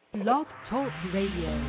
Blog Talk Radio.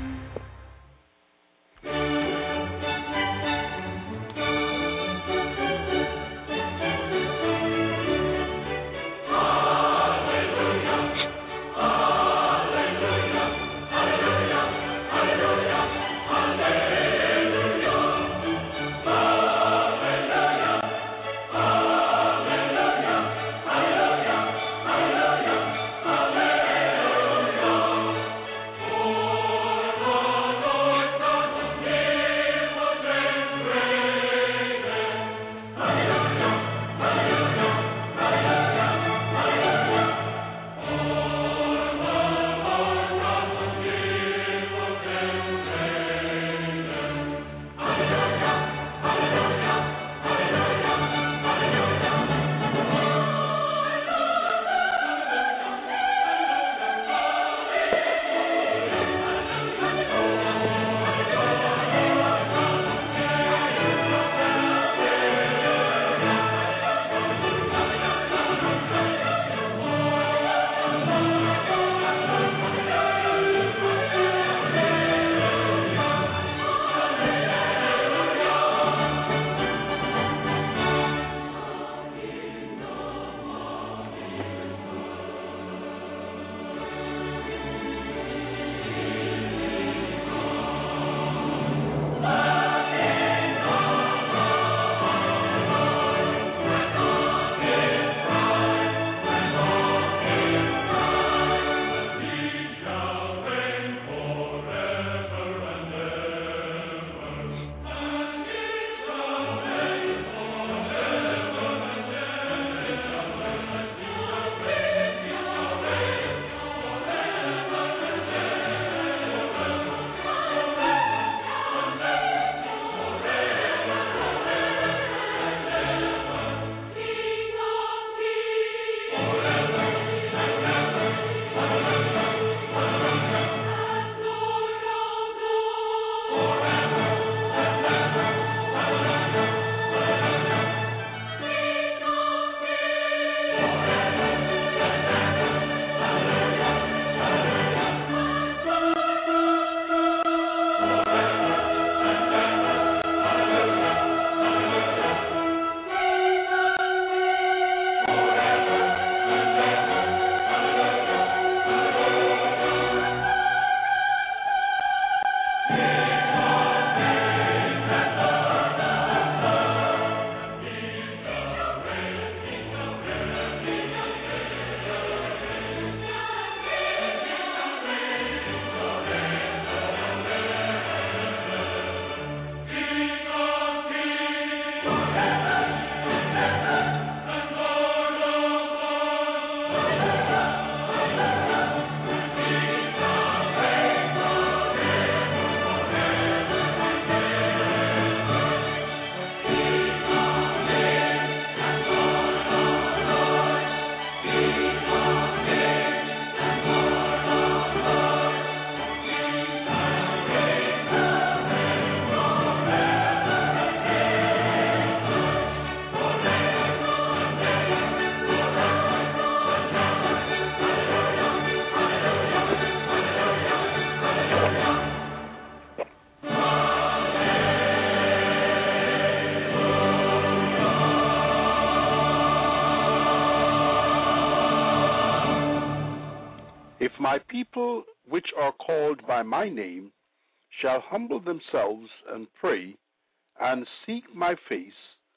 If my people, which are called by my name, shall humble themselves and pray, and seek my face,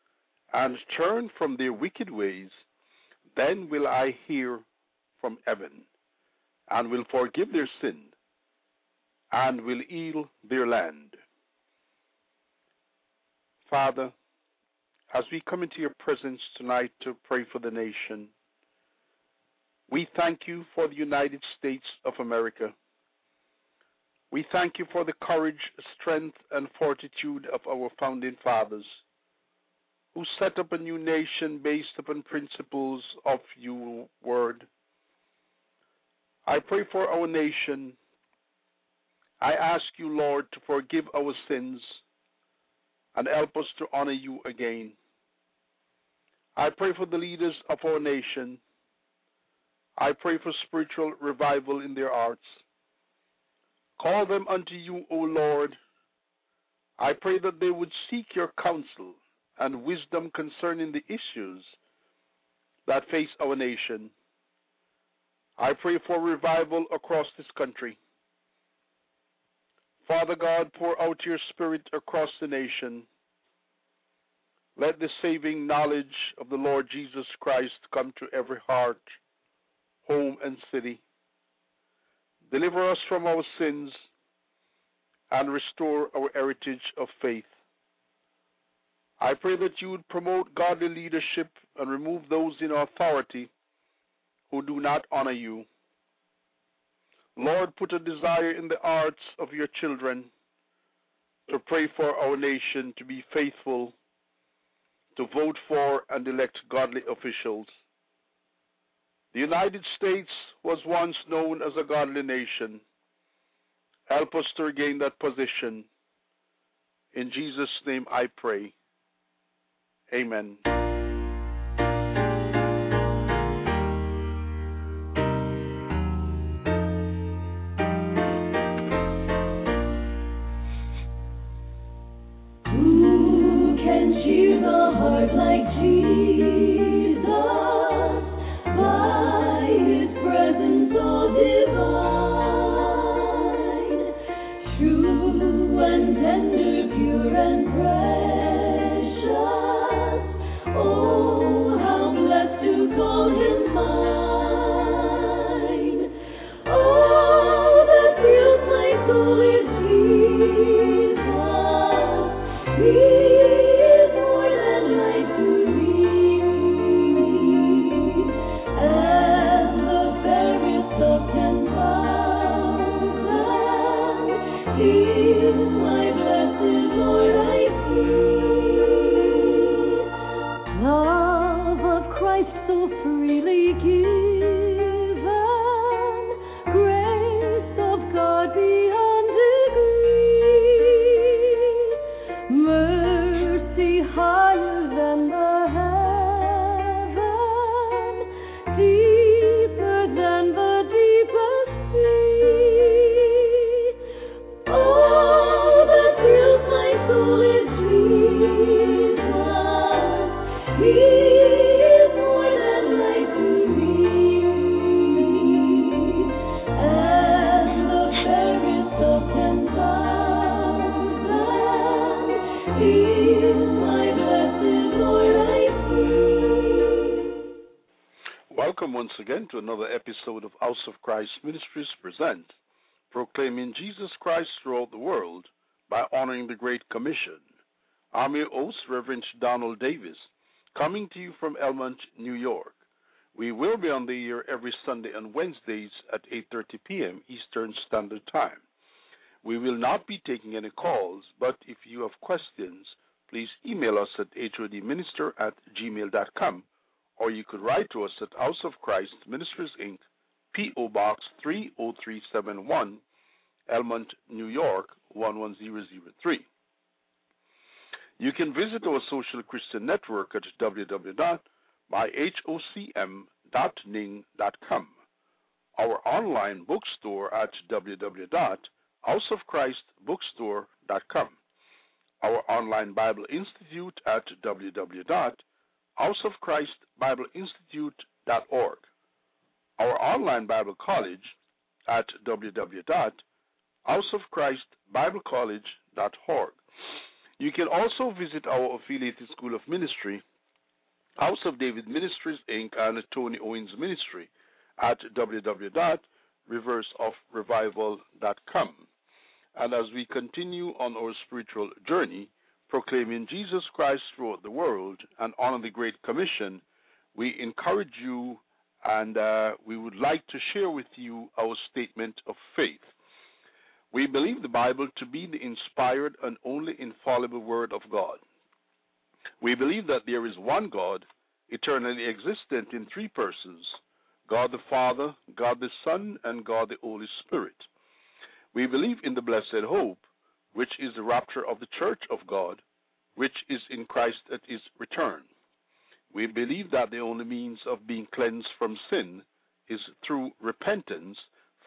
and turn from their wicked ways, then will I hear from heaven, and will forgive their sin, and will heal their land. Father, as we come into your presence tonight to pray for the nation, we thank you for the United States of America. We thank you for the courage, strength, and fortitude of our founding fathers, who set up a new nation based upon principles of your word. I pray for our nation. I ask you, Lord, to forgive our sins and help us to honor you again. I pray for the leaders of our nation. I pray for spiritual revival in their hearts. Call them unto you, O Lord. I pray that they would seek your counsel and wisdom concerning the issues that face our nation. I pray for revival across this country. Father God, pour out your Spirit across the nation. Let the saving knowledge of the Lord Jesus Christ come to every heart, home, and city. Deliver us from our sins and restore our heritage of faith. I pray that you would promote godly leadership and remove those in authority who do not honor you. Lord, put a desire in the hearts of your children to pray for our nation, to be faithful, to vote for and elect godly officials. The United States was once known as a godly nation. Help us to regain that position. In Jesus' name I pray. Amen. Who can cheer the heart like Jesus? By his presence so divine, true and tender, pure and precious. Oh, how blessed to call him mine. Oh, that thrills my soul is Jesus. He is more than life to me, and the fairest of 10,000 is my blessed Lord I see. Love of Christ so freely given, grace of God beyond degree, mercy higher than the heaven, deeper than the deepest sea. Oh, that thrills my soul is Jesus. He is more than life to me, and the fairest of 10,000 is my blessed Lord I see. Welcome once again to another episode of House of Christ Ministries present, proclaiming Jesus Christ throughout the world by honoring the Great Commission. I'm your host, Reverend Donald Davis, coming to you from Elmont, New York. We will be on the air every Sunday and Wednesdays at 8:30 p.m. Eastern Standard Time. We will not be taking any calls, but if you have questions, please email us at hodminister@gmail.com, or you could write to us at House of Christ Ministries, Inc., P.O. Box 30371, Elmont, New York, 11003. You can visit our social Christian network at www.myhocm.ning.com, our online bookstore at www.houseofchristbookstore.com, our online Bible Institute at www.houseofchristbibleinstitute.org, our online Bible College at www.houseofchristbiblecollege.org. You can also visit our affiliated School of Ministry, House of David Ministries, Inc., and Tony Owens Ministry at www.riversofrevival.com. And as we continue on our spiritual journey, proclaiming Jesus Christ throughout the world and honor the Great Commission, we encourage you and we would like to share with you our statement of faith. We believe the Bible to be the inspired and only infallible Word of God. We believe that there is one God, eternally existent in three persons, God the Father, God the Son, and God the Holy Spirit. We believe in the blessed hope, which is the rapture of the Church of God, which is in Christ at his return. We believe that the only means of being cleansed from sin is through repentance,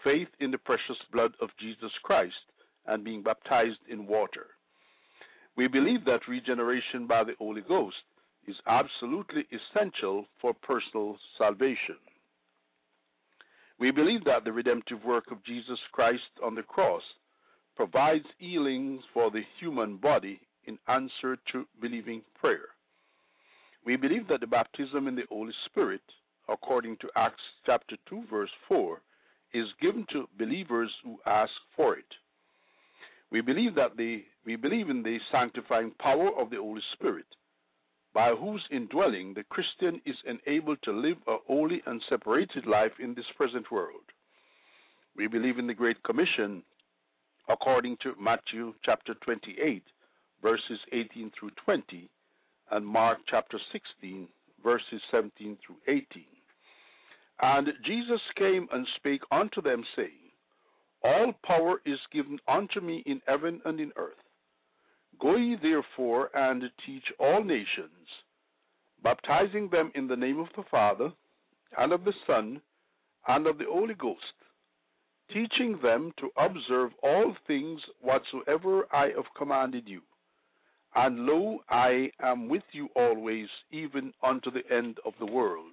faith in the precious blood of Jesus Christ and being baptized in water. We believe that regeneration by the Holy Ghost is absolutely essential for personal salvation. We believe that the redemptive work of Jesus Christ on the cross provides healing for the human body in answer to believing prayer. We believe that the baptism in the Holy Spirit, according to Acts chapter 2, verse 4, is given to believers who ask for it. We believe in the sanctifying power of the Holy Spirit, by whose indwelling the Christian is enabled to live a holy and separated life in this present world. We believe in the Great Commission, according to Matthew chapter 28, verses 18 through 20, and Mark chapter 16, verses 17 through 18. And Jesus came and spake unto them, saying, All power is given unto me in heaven and in earth. Go ye therefore and teach all nations, baptizing them in the name of the Father, and of the Son, and of the Holy Ghost, teaching them to observe all things whatsoever I have commanded you. And lo, I am with you always, even unto the end of the world.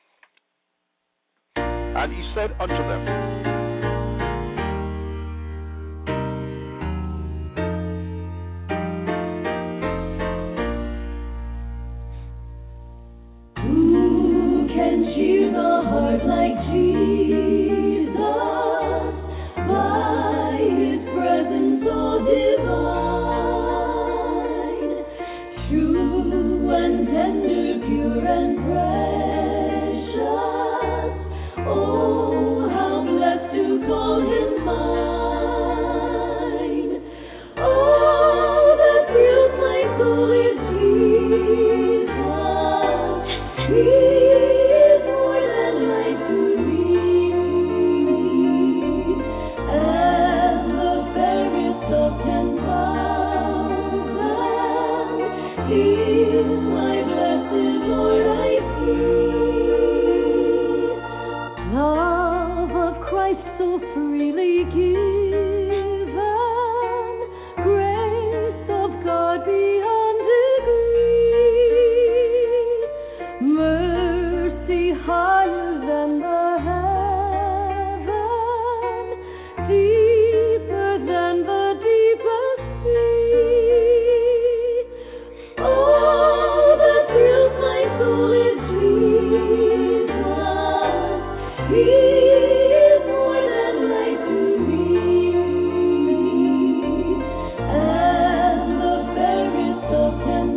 And he said unto them, Who can cheer the heart like Jesus by his presence so divine? True and tender, pure and precious. Oh, how blessed to call him mine. Oh, that thrills my soul is Jesus. He is more than life to me. And the fairest of 10,000 is my blessed Lord I see. Love of Christ so freely given, grace of God beyond degree, mercy higher than the heaven, deeper than the deepest sea. Oh, that thrills my soul is Jesus. He is more than life to me. And the fairest of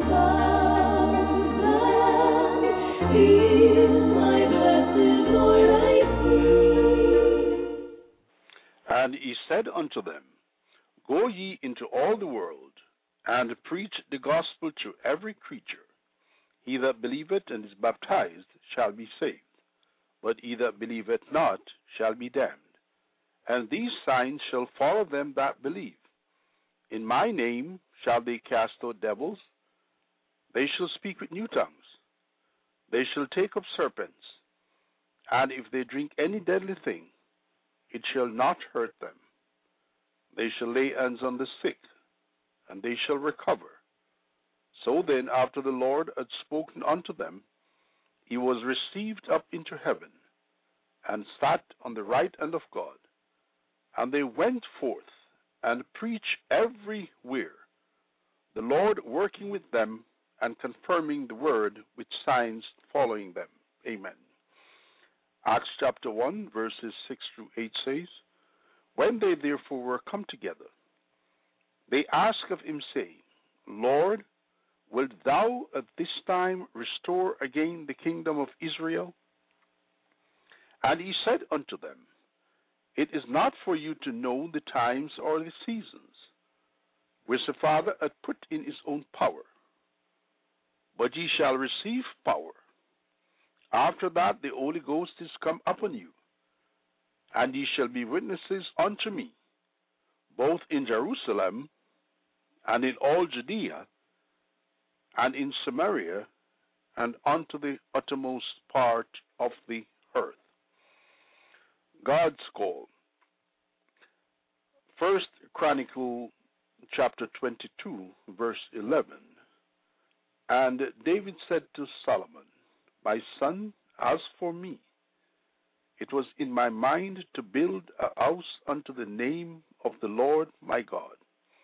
10,000 is my blessed Lord I see. And he said unto them, Go ye into all the world, and preach the gospel to every creature. He that believeth and is baptized shall be saved, but he that believeth not shall be damned. And these signs shall follow them that believe. In my name shall they cast out devils. They shall speak with new tongues. They shall take up serpents. And if they drink any deadly thing, it shall not hurt them. They shall lay hands on the sick, and they shall recover. So then, after the Lord had spoken unto them, he was received up into heaven, and sat on the right hand of God. And they went forth and preached everywhere, the Lord working with them and confirming the word with signs following them. Amen. Acts chapter 1, verses 6 through 8 says, When they therefore were come together, they asked of him, saying, Lord, wilt thou at this time restore again the kingdom of Israel? And he said unto them, It is not for you to know the times or the seasons, which the Father hath put in his own power. But ye shall receive power. After that the Holy Ghost is come upon you, and ye shall be witnesses unto me, both in Jerusalem and in all Judea, and in Samaria, and unto the uttermost part of the earth. God's call. First Chronicle chapter 22, verse 11. And David said to Solomon, My son, as for me, it was in my mind to build a house unto the name of the Lord my God.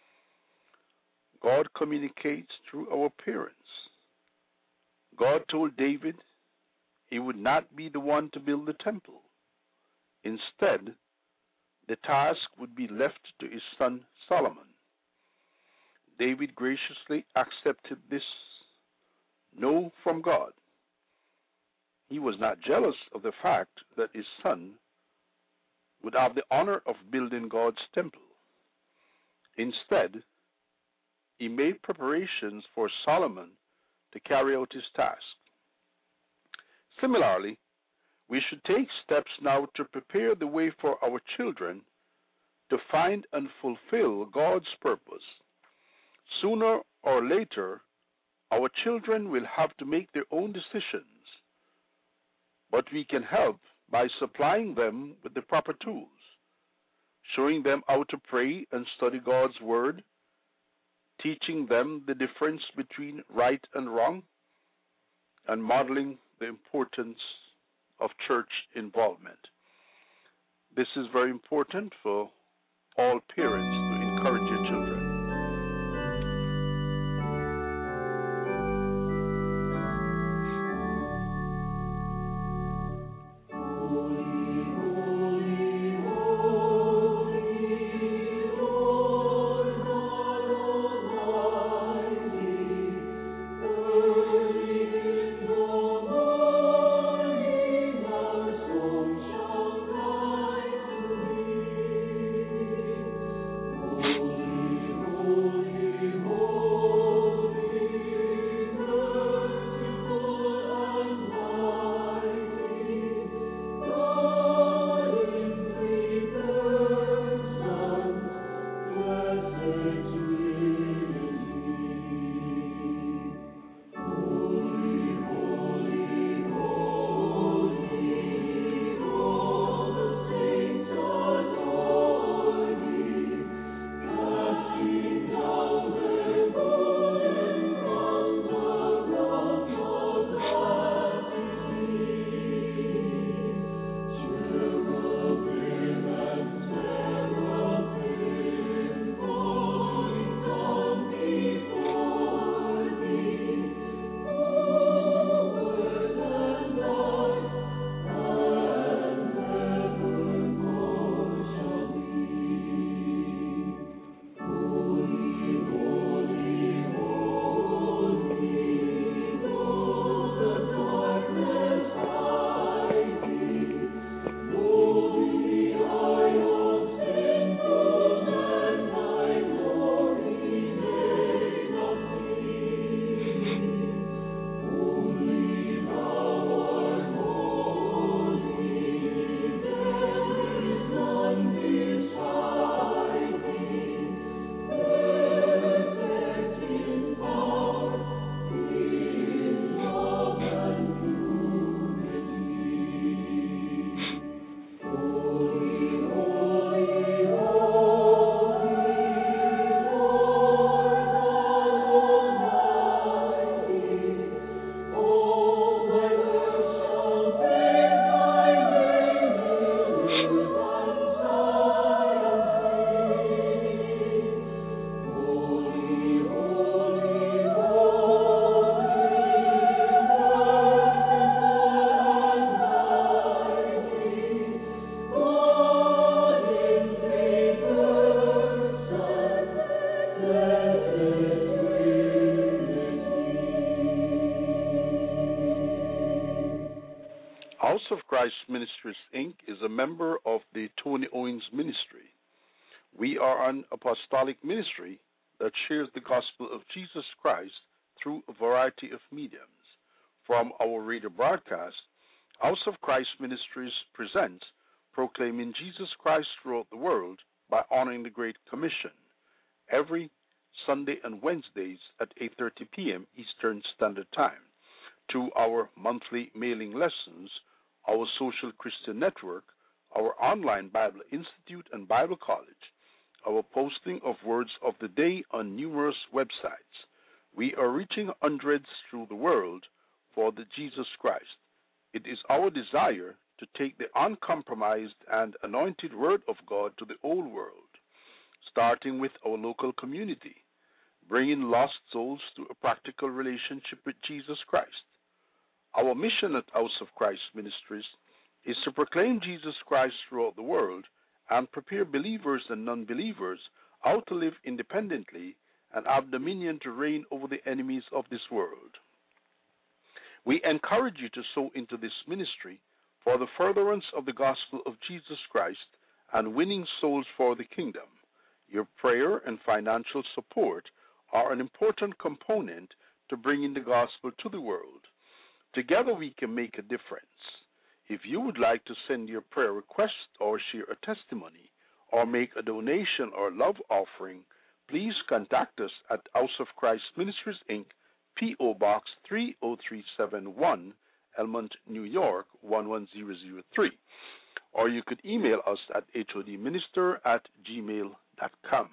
God communicates through our parents. God told David he would not be the one to build the temple. Instead, the task would be left to his son Solomon. David graciously accepted this no from God. He was not jealous of the fact that his son would have the honor of building God's temple. Instead, he made preparations for Solomon to carry out his task. Similarly, we should take steps now to prepare the way for our children to find and fulfill God's purpose. Sooner or later, our children will have to make their own decisions, but we can help by supplying them with the proper tools, showing them how to pray and study God's Word, teaching them the difference between right and wrong, and modeling the importance of church involvement. This is very important for all parents to encourage your children. House of Christ Ministries, Inc. is a member of the Tony Owens Ministry. We are an apostolic ministry that shares the gospel of Jesus Christ through a variety of mediums. From our radio broadcast, House of Christ Ministries presents Proclaiming Jesus Christ Throughout the World by Honoring the Great Commission every Sunday and Wednesdays at 8:30 p.m. Eastern Standard Time. To our monthly mailing lessons, our social Christian network, our online Bible Institute and Bible College, our posting of words of the day on numerous websites. We are reaching hundreds through the world for the Jesus Christ. It is our desire to take the uncompromised and anointed Word of God to the whole world, starting with our local community, bringing lost souls to a practical relationship with Jesus Christ. Our mission at House of Christ Ministries is to proclaim Jesus Christ throughout the world and prepare believers and non-believers how to live independently and have dominion to reign over the enemies of this world. We encourage you to sow into this ministry for the furtherance of the gospel of Jesus Christ and winning souls for the kingdom. Your prayer and financial support are an important component to bringing the gospel to the world. Together we can make a difference. If you would like to send your prayer request or share a testimony or make a donation or love offering, please contact us at House of Christ Ministries, Inc., P.O. Box 30371, Elmont, New York 11003. Or you could email us at hodminister@gmail.com.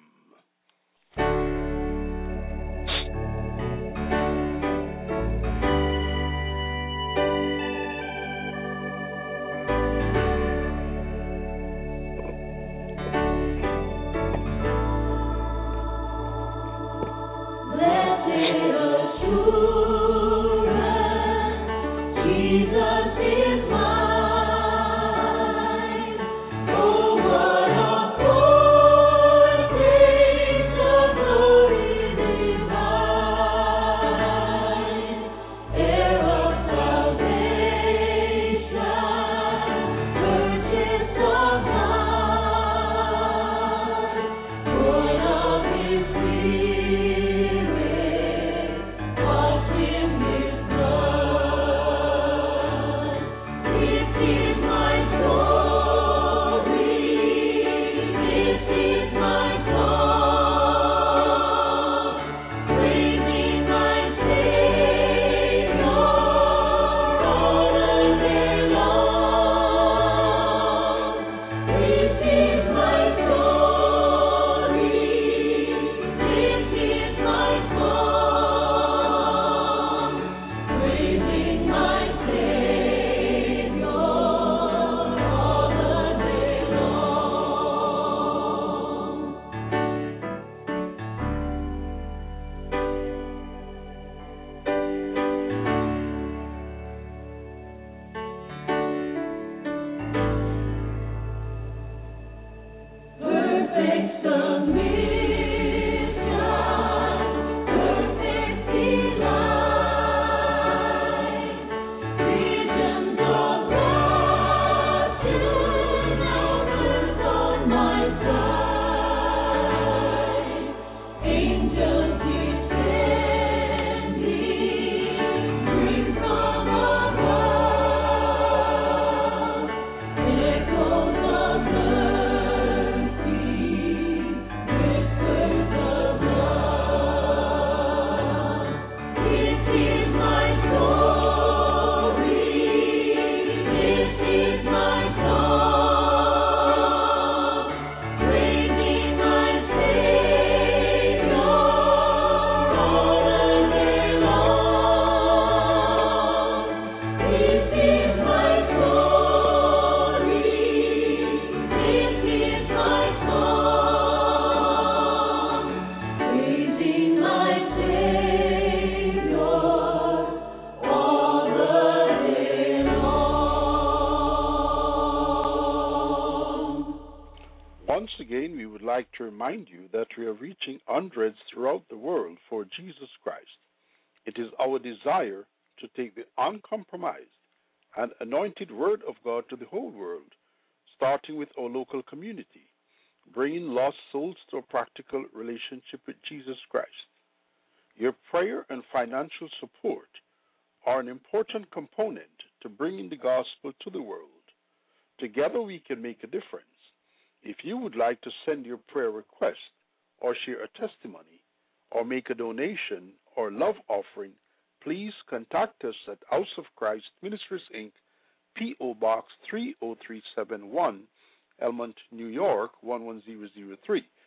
Once again, we would like to remind you that we are reaching hundreds throughout the world for Jesus Christ. It is our desire to take the uncompromised and anointed Word of God to the whole world, starting with our local community, bringing lost souls to a practical relationship with Jesus Christ. Your prayer and financial support are an important component to bringing the gospel to the world. Together we can make a difference. If you would like to send your prayer request or share a testimony or make a donation or love offering, please contact us at House of Christ Ministries, Inc., P.O. Box 30371, Elmont, New York 11003.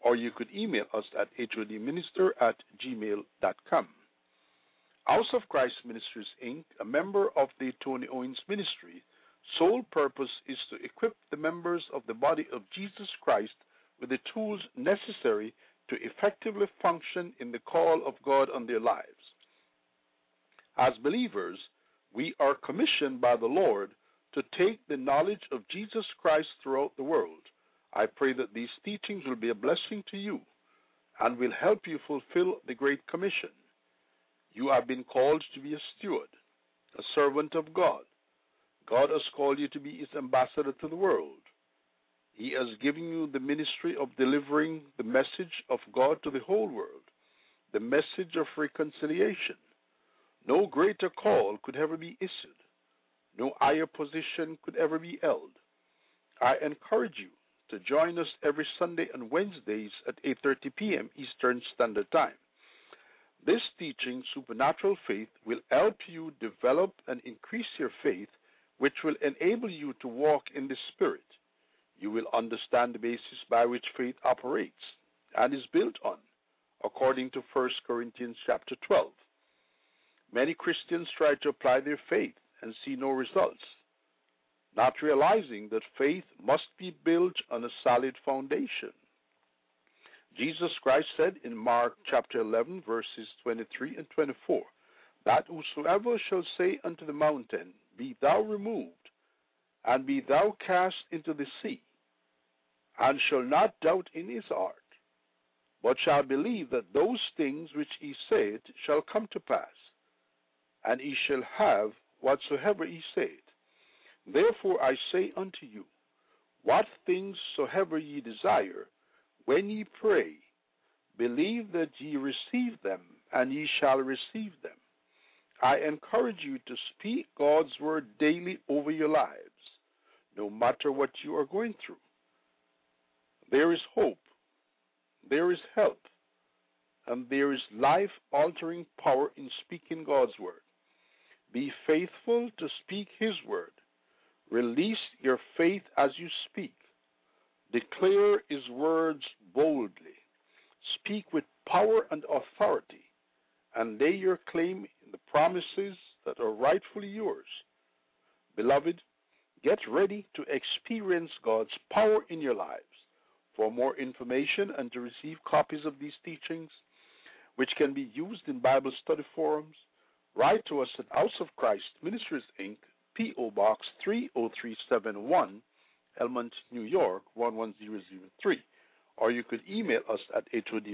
or you could email us at hodminister@gmail.com. House of Christ Ministries, Inc., a member of the Tony Owens Ministry, sole purpose is to equip the members of the body of Jesus Christ with the tools necessary to effectively function in the call of God on their lives. As believers, we are commissioned by the Lord to take the knowledge of Jesus Christ throughout the world. I pray that these teachings will be a blessing to you and will help you fulfill the Great Commission. You have been called to be a steward, a servant of God. God has called you to be his ambassador to the world. He has given you the ministry of delivering the message of God to the whole world, the message of reconciliation. No greater call could ever be issued. No higher position could ever be held. I encourage you to join us every Sunday and Wednesdays at 8:30 p.m. Eastern Standard Time. This teaching, Supernatural Faith, will help you develop and increase your faith, which will enable you to walk in the Spirit. You will understand the basis by which faith operates and is built on, according to 1 Corinthians chapter 12. Many Christians try to apply their faith and see no results, not realizing that faith must be built on a solid foundation. Jesus Christ said in Mark chapter 11, verses 23 and 24, that whosoever shall say unto the mountain, Be thou removed, and be thou cast into the sea, and shall not doubt in his heart, but shall believe that those things which he saith shall come to pass, and he shall have whatsoever he saith. Therefore I say unto you, what things soever ye desire, when ye pray, believe that ye receive them, and ye shall receive them. I encourage you to speak God's word daily over your lives, no matter what you are going through. There is hope, there is help, and there is life-altering power in speaking God's word. Be faithful to speak his word. Release your faith as you speak. Declare his words boldly. Speak with power and authority, and lay your claim in the promises that are rightfully yours. Beloved, get ready to experience God's power in your lives. For more information and to receive copies of these teachings, which can be used in Bible study forums, write to us at House of Christ Ministries, Inc., P.O. Box 30371, Elmont, New York, 11003. Or you could email us at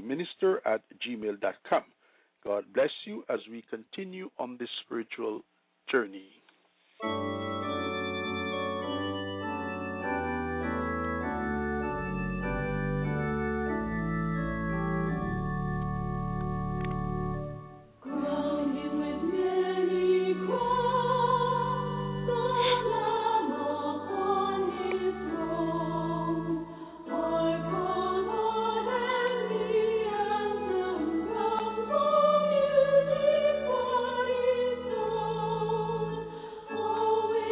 hodminister@gmail.com. God bless you as we continue on this spiritual journey. Oh,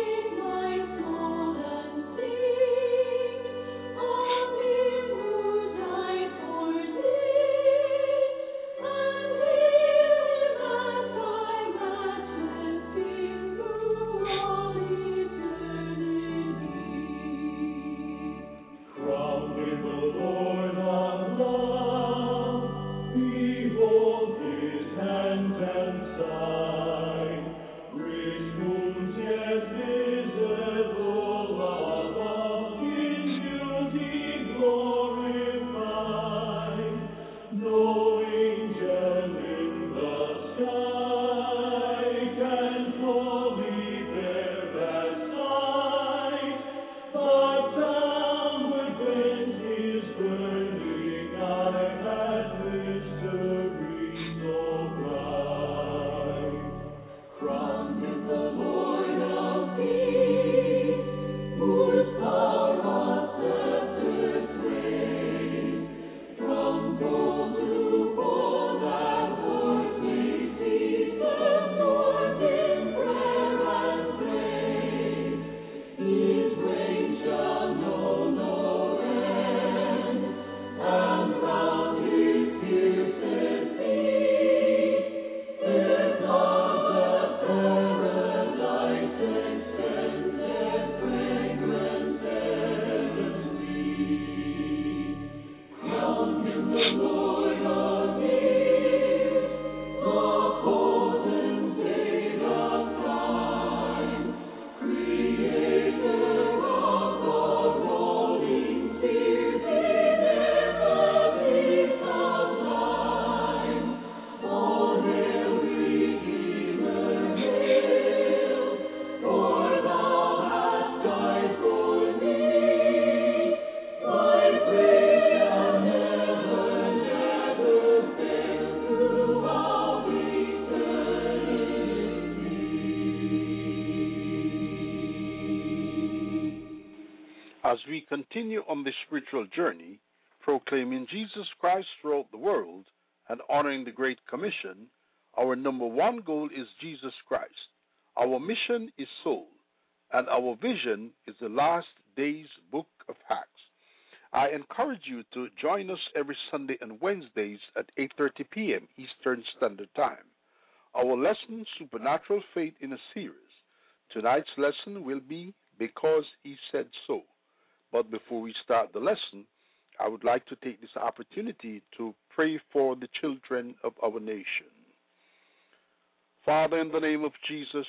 As we continue on this spiritual journey, proclaiming Jesus Christ throughout the world and honoring the Great Commission, our number one goal is Jesus Christ. Our mission is soul, and our vision is the last days book of Acts. I encourage you to join us every Sunday and Wednesdays at 8:30 p.m. Eastern Standard Time. Our lesson, Supernatural Faith in a Series. Tonight's lesson will be Because He Said So. But before we start the lesson, I would like to take this opportunity to pray for the children of our nation. Father, in the name of Jesus,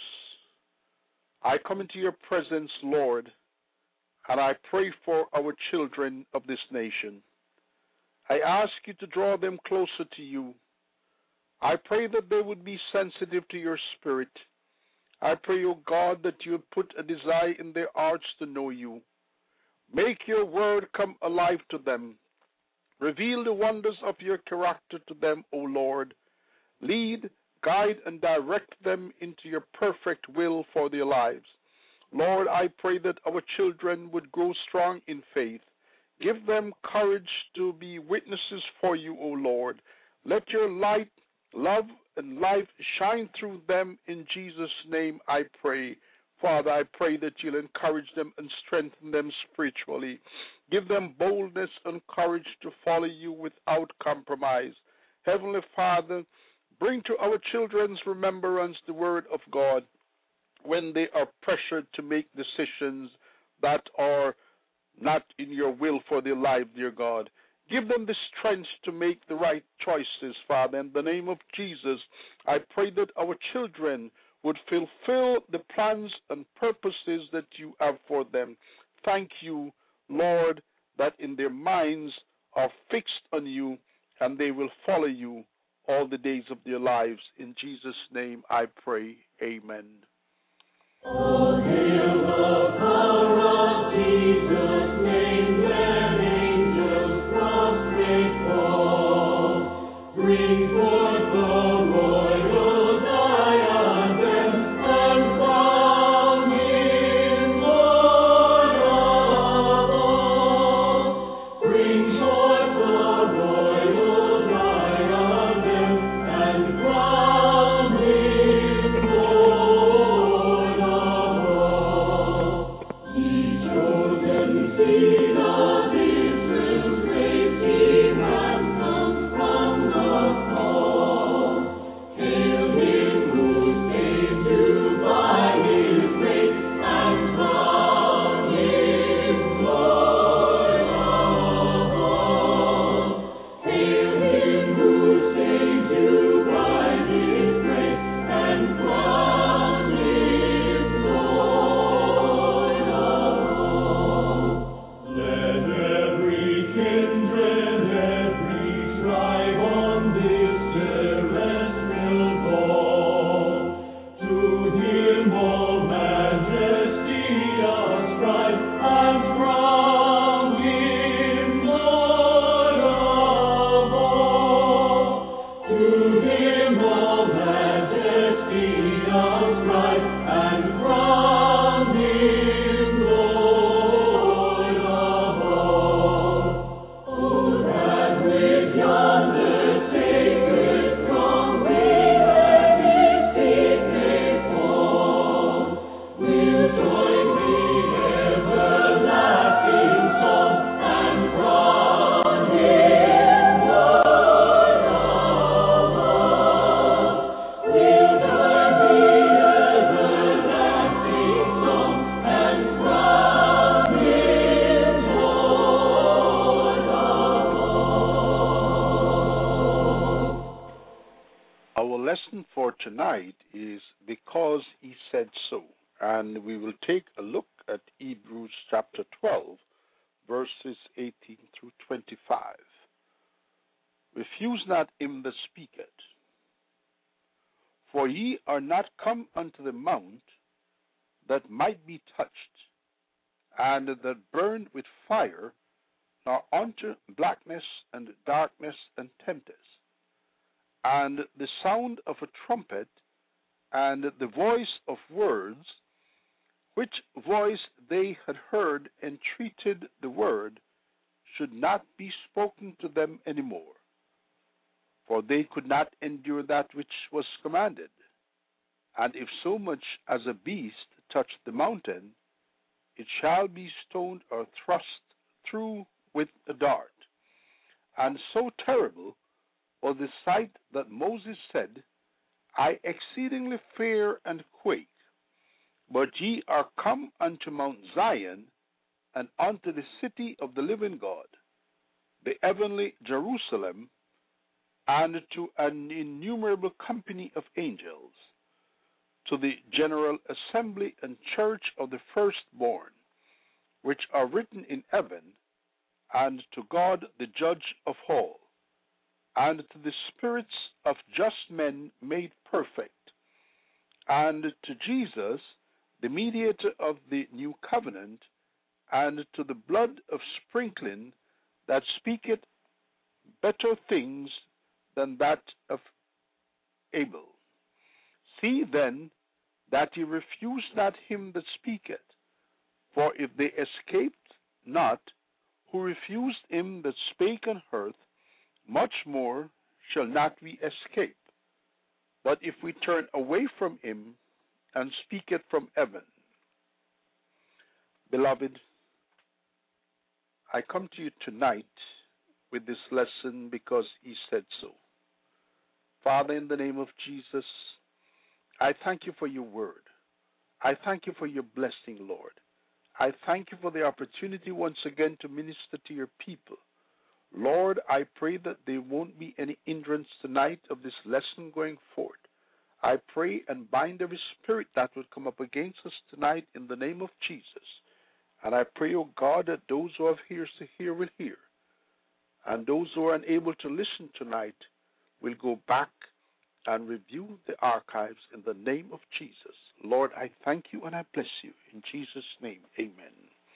I come into your presence, Lord, and I pray for our children of this nation. I ask you to draw them closer to you. I pray that they would be sensitive to your spirit. I pray, O God, that you would put a desire in their hearts to know you. Make your word come alive to them. Reveal the wonders of your character to them, O Lord. Lead, guide, and direct them into your perfect will for their lives. Lord, I pray that our children would grow strong in faith. Give them courage to be witnesses for you, O Lord. Let your light, love, and life shine through them. In Jesus' name I pray. Father, I pray that you'll encourage them and strengthen them spiritually. Give them boldness and courage to follow you without compromise. Heavenly Father, bring to our children's remembrance the word of God when they are pressured to make decisions that are not in your will for their life, dear God. Give them the strength to make the right choices, Father. In the name of Jesus, I pray that our children would fulfill the plans and purposes that you have for them. Thank you, Lord, that in their minds are fixed on you and they will follow you all the days of their lives. In Jesus' name I pray. Amen. Oh, hail the power of Jesus' name, when angels prostrate fall. Bring forth the royal diadem, and crown Him Lord of all. Bring forth the royal diadem, and crown Him Lord of all. Ye chosen seed of Israel's race, He ransomed from the fall. Hail Him who saved you by His grace, and crown Him Lord of all. Hail Him who saved you by His grace, and crown Him Lord of all. Let every kindred, every tribe on this terrestrial ball to Him all majesty ascribe, and crown Him Lord of all. To Him all majesty ascribe, and crown Him Lord of all. Oh, that with yonder sacred throng we at His feet may fall, we'll join the everlasting song, and crown Him Lord of all. We'll join the everlasting song, and crown Him Lord of all. Our lesson for tonight is Because He Said So, and we will take a look at Hebrews chapter 12, verses 18 through 25. Refuse not him that speaketh, for ye are not come unto the mount that might be touched, and that burned with fire, nor unto blackness and darkness and tempest, and the sound of a trumpet, and the voice of words, which voice they had heard entreated the word should not be spoken to them any more, for they could not endure that which was commanded. And if so much as a beast touch the mountain, it shall be stoned or thrust through with a dart. And so terrible was the sight that Moses said, I exceedingly fear and quake. But ye are come unto Mount Zion, and unto the city of the living God, the heavenly Jerusalem, and to an innumerable company of angels, to the general assembly and church of the firstborn, which are written in heaven, and to God the judge of all, and to the spirits of just men made perfect, and to Jesus, the mediator of the new covenant, and to the blood of sprinkling that speaketh better things than that of Abel. See then that ye refuse not him that speaketh, for if they escaped not who refused him that spake on earth, much more shall not we escape. But if we turn away from him and speaketh from heaven. Beloved, I come to you tonight with this lesson because he said so. Father, in the name of Jesus, I thank you for your word. I thank you for your blessing, Lord. I thank you for the opportunity once again to minister to your people. Lord, I pray that there won't be any hindrance tonight of this lesson going forward. I pray and bind every spirit that would come up against us tonight in the name of Jesus. And I pray, O God, that those who have ears to hear will hear, and those who are unable to listen tonight will go back and review the archives in the name of Jesus. Lord, I thank you and I bless you. In Jesus' name, amen.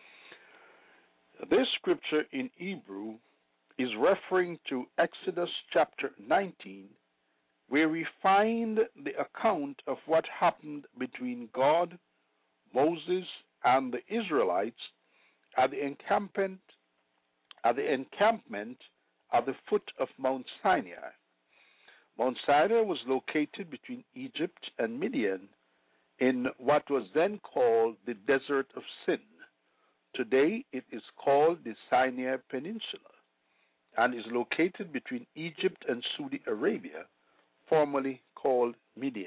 This scripture in Hebrew is referring to Exodus chapter 19, where we find the account of what happened between God, Moses, and the Israelites at the encampment at the foot of Mount Sinai. Mount Sinai was located between Egypt and Midian in what was then called the Desert of Sin. Today it is called the Sinai Peninsula and is located between Egypt and Saudi Arabia, formerly called Midian.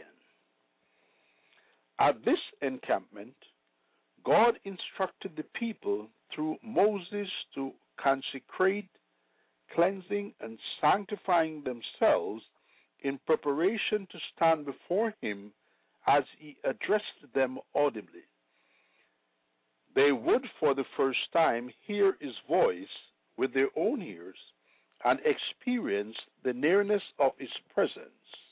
At this encampment, God instructed the people through Moses to consecrate, cleansing, and sanctifying themselves in preparation to stand before him as he addressed them audibly. They would for the first time hear his voice with their own ears and experience the nearness of his presence.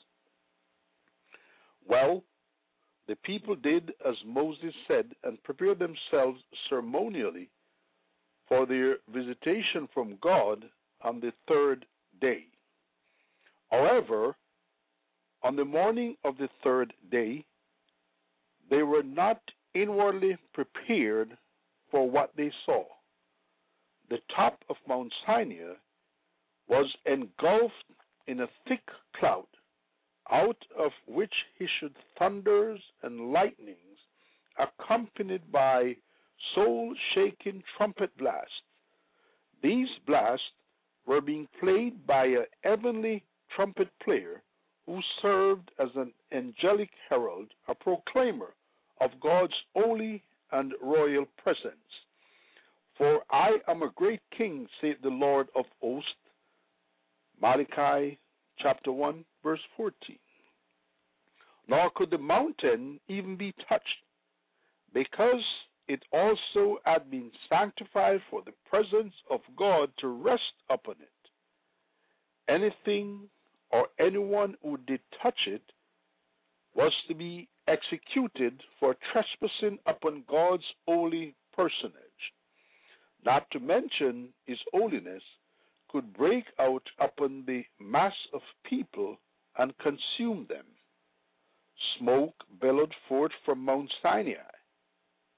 Well, the people did as Moses said and prepared themselves ceremonially for their visitation from God on the third day. However, on the morning of the third day, they were not inwardly prepared for what they saw. The top of Mount Sinai was engulfed in a thick cloud, out of which issued thunders and lightnings, accompanied by soul-shaking trumpet blasts. These blasts were being played by a heavenly trumpet player who served as an angelic herald, a proclaimer of God's holy and royal presence. For I am a great king, saith the Lord of hosts. Malachi chapter 1, verse 14. Nor could the mountain even be touched, because it also had been sanctified for the presence of God to rest upon it. Anything or anyone who did touch it was to be executed for trespassing upon God's holy personage. Not to mention his holiness could break out upon the mass of people and consume them. Smoke bellowed forth from Mount Sinai.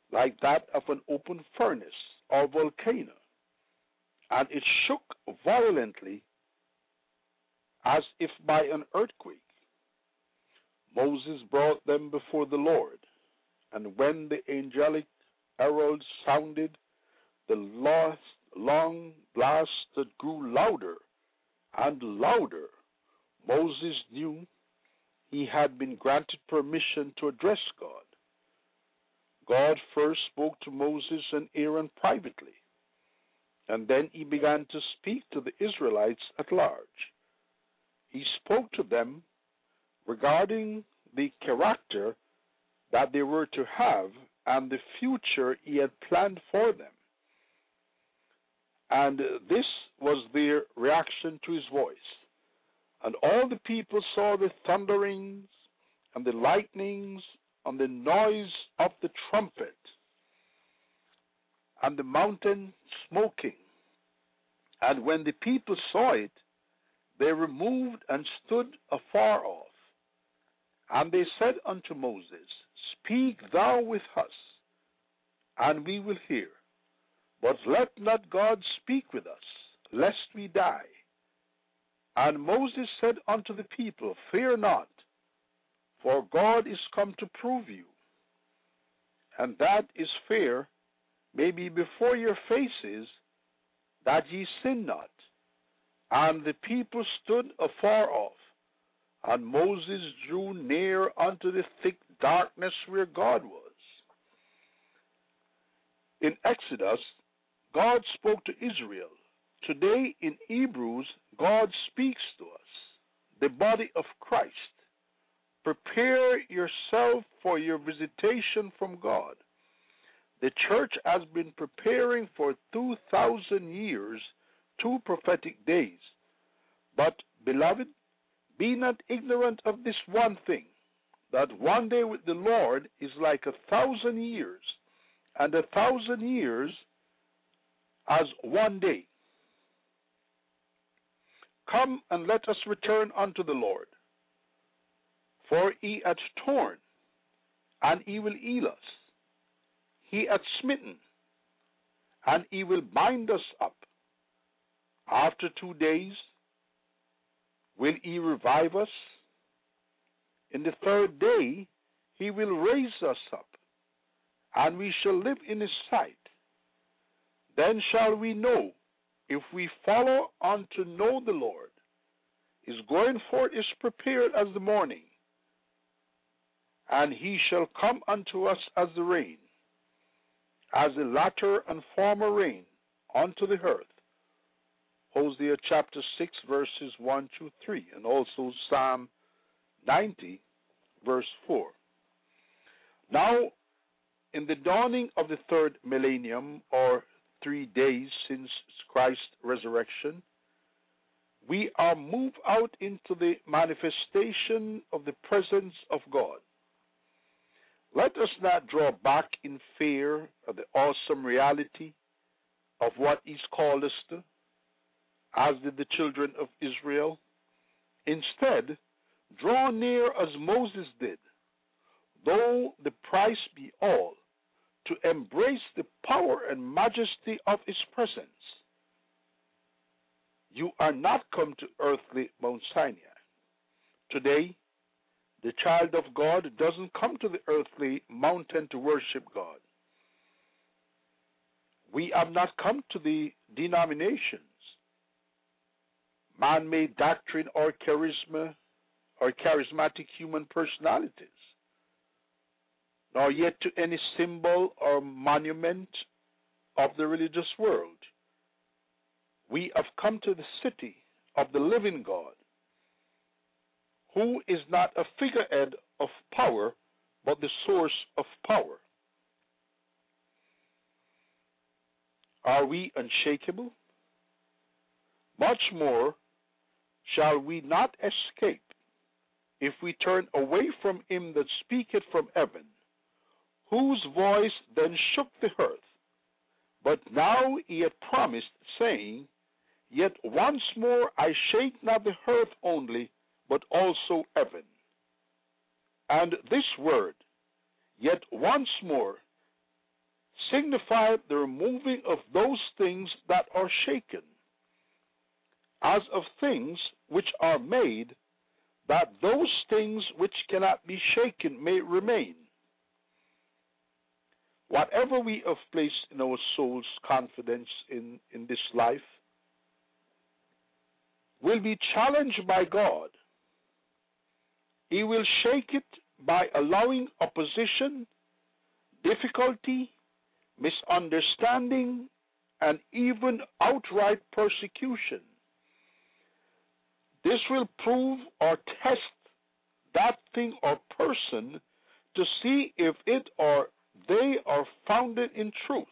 like that of an open furnace or volcano, and it shook violently as if by an earthquake. Moses brought them before the Lord, and when the angelic herald sounded the long blast that grew louder and louder, Moses knew he had been granted permission to address God. God first spoke to Moses and Aaron privately, and then he began to speak to the Israelites at large. He spoke to them regarding the character that they were to have and the future he had planned for them. And this was their reaction to his voice. And all the people saw the thunderings and the lightnings and the noise of the trumpet and the mountain smoking. And when the people saw it, they removed and stood afar off. And they said unto Moses, Speak thou with us, and we will hear. But let not God speak with us, lest we die. And Moses said unto the people, Fear not, for God is come to prove you, and that is fair may be before your faces, that ye sin not. And the people stood afar off, and Moses drew near unto the thick darkness where God was. In Exodus, God spoke to Israel. Today in Hebrews, God speaks to us, the body of Christ. Prepare yourself for your visitation from God. The church has been preparing for 2,000 years 2 prophetic days. But, beloved, be not ignorant of this one thing, that one day with the Lord is like 1,000 years, and 1,000 years as one day. Come and let us return unto the Lord. For he hath torn, and he will heal us. He hath smitten, and he will bind us up. After 2 days will he revive us. In the 3rd day he will raise us up, and we shall live in his sight. Then shall we know, if we follow on to know the Lord. His going forth is prepared as the morning, and he shall come unto us as the rain, as the latter and former rain unto the earth. Hosea chapter 6, verses 1 to 3, and also Psalm 90, verse 4. Now, in the dawning of the 3rd millennium, or 3 days since Christ's resurrection, we are moved out into the manifestation of the presence of God. Let us not draw back in fear of the awesome reality of what he's called us to, as did the children of Israel. Instead, draw near as Moses did, though the price be all, to embrace the power and majesty of his presence. You are not come to earthly Mount Sinai. Today, the child of God doesn't come to the earthly mountain to worship God. We have not come to the denominations, man-made doctrine, or charisma, or charismatic human personalities, nor yet to any symbol or monument of the religious world. We have come to the city of the living God, who is not a figurehead of power, but the source of power. Are we unshakable? Much more shall we not escape if we turn away from him that speaketh from heaven, whose voice then shook the earth. But now he hath promised, saying, Yet once more I shake not the earth only, but also heaven. And this word, yet once more, signify the removing of those things that are shaken, as of things which are made, that those things which cannot be shaken may remain. Whatever we have placed in our soul's confidence in this life will be challenged by God. He will shake it by allowing opposition, difficulty, misunderstanding, and even outright persecution. This will prove or test that thing or person to see if it or they are founded in truth.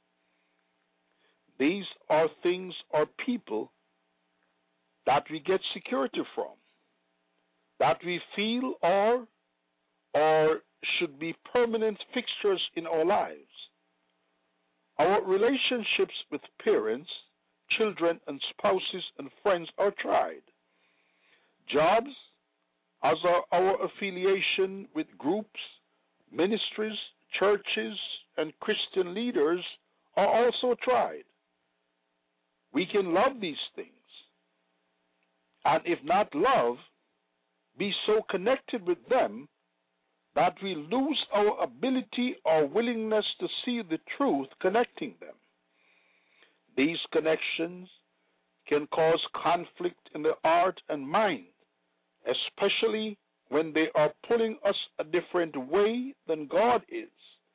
These are things or people that we get security from, that we feel are or should be permanent fixtures in our lives. Our relationships with parents, children, and spouses and friends are tried. Jobs, as are our affiliation with groups, ministries, churches, and Christian leaders, are also tried. We can love these things, and if not love, be so connected with them that we lose our ability or willingness to see the truth connecting them. These connections can cause conflict in the heart and mind, especially when they are pulling us a different way than God is.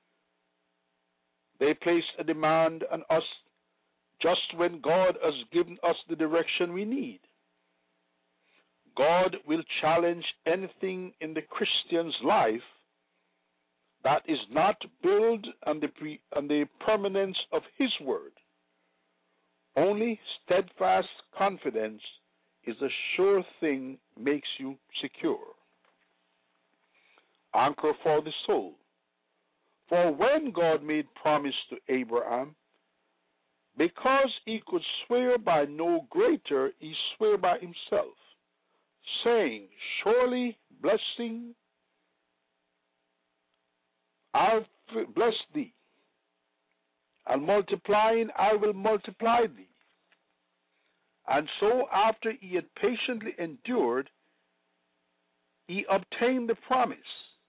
They place a demand on us just when God has given us the direction we need. God will challenge anything in the Christian's life that is not built on the permanence of His word. Only steadfast confidence is a sure thing makes you secure. Anchor for the soul. For when God made promise to Abraham, because he could swear by no greater, he swore by himself, saying, surely blessing, I'll bless thee, and multiplying, I will multiply thee. And so after he had patiently endured, he obtained the promise.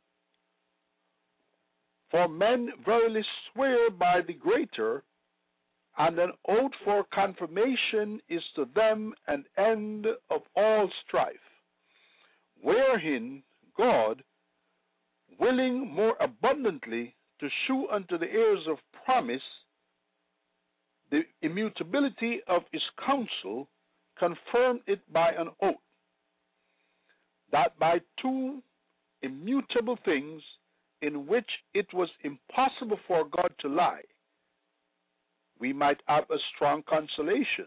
For men verily swear by the greater, and an oath for confirmation is to them an end of all strife, wherein God, willing more abundantly to shew unto the heirs of promise the immutability of his counsel, confirmed it by an oath, that by two immutable things in which it was impossible for God to lie, we might have a strong consolation,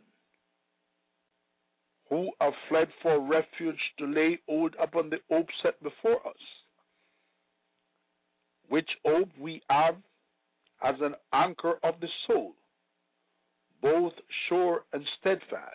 who have fled for refuge to lay hold upon the hope set before us, which hope we have as an anchor of the soul, both sure and steadfast.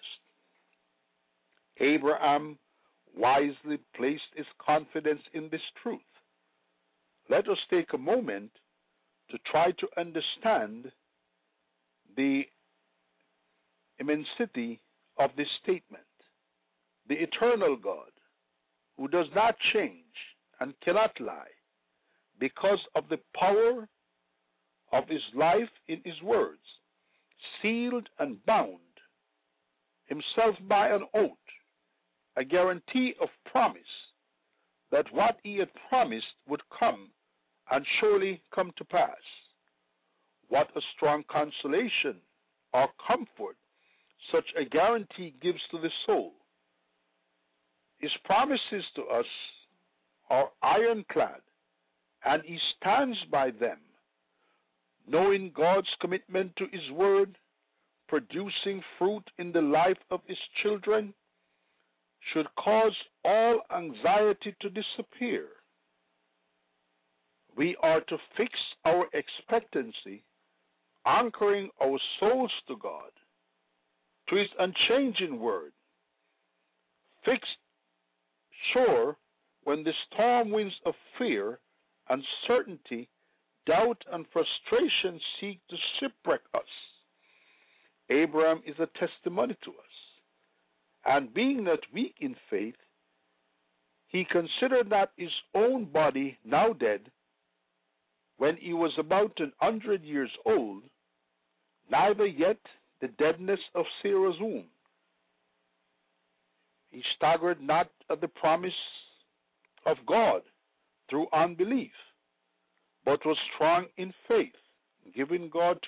Abraham wisely placed his confidence in this truth. Let us take a moment to try to understand the immensity of this statement. The eternal God, who does not change and cannot lie, because of the power of his life in his words, sealed and bound himself by an oath, a guarantee of promise that what he had promised would come and surely come to pass. What a strong consolation or comfort such a guarantee gives to the soul. His promises to us are ironclad, and he stands by them, knowing God's commitment to his word, producing fruit in the life of his children, should cause all anxiety to disappear. We are to fix our expectancy, anchoring our souls to God, to his unchanging word, fixed sure when the storm winds of fear, uncertainty, doubt and frustration seek to shipwreck us, Abraham is a testimony to us. And being not weak in faith, he considered not his own body now dead, when he was about 100 years old, neither yet the deadness of Sarah's womb. He staggered not at the promise of God through unbelief, but was strong in faith, giving glory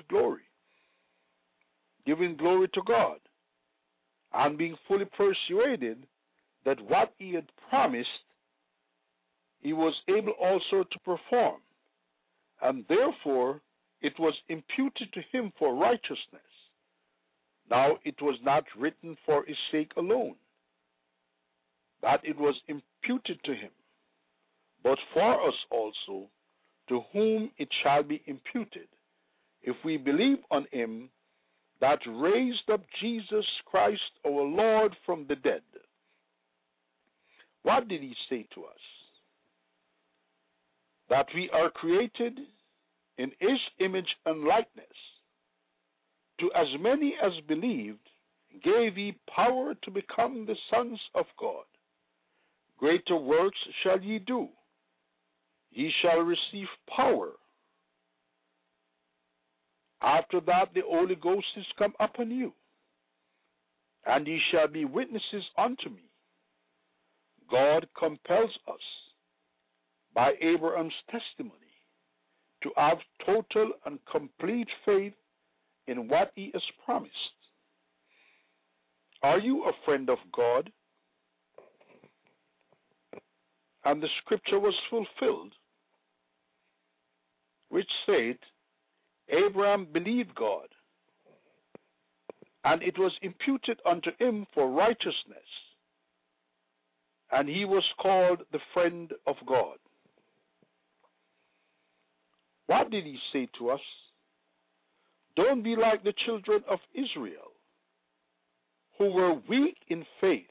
to God, and being fully persuaded that what he had promised he was able also to perform, and therefore it was imputed to him for righteousness. Now it was not written for his sake alone, that it was imputed to him, but for us also, to whom it shall be imputed, if we believe on him that raised up Jesus Christ our Lord from the dead. What did he say to us? That we are created in his image and likeness. To as many as believed, gave he power to become the sons of God. Greater works shall ye do. Ye shall receive power. After that the Holy Ghost is come upon you, and ye shall be witnesses unto me. God compels us by Abraham's testimony to have total and complete faith in what he has promised. Are you a friend of God? And the scripture was fulfilled, which said, Abraham believed God, and it was imputed unto him for righteousness, and he was called the friend of God. What did he say to us? Don't be like the children of Israel, who were weak in faith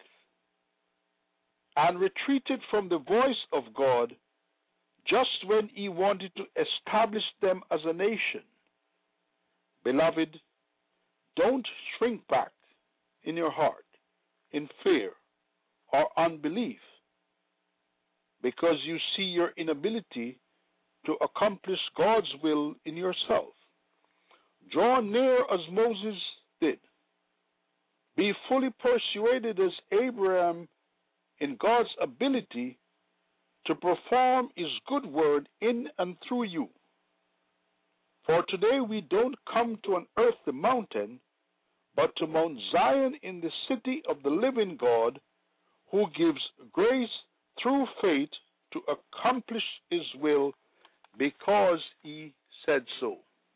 and retreated from the voice of God just when he wanted to establish them as a nation. Beloved, don't shrink back in your heart in fear or unbelief because you see your inability to accomplish God's will in yourself. Draw near as Moses did. Be fully persuaded as Abraham in God's ability to perform his good word in and through you. For today we don't come to an earthly mountain, but to Mount Zion in the city of the living God, who gives grace through faith to accomplish his will because he said so.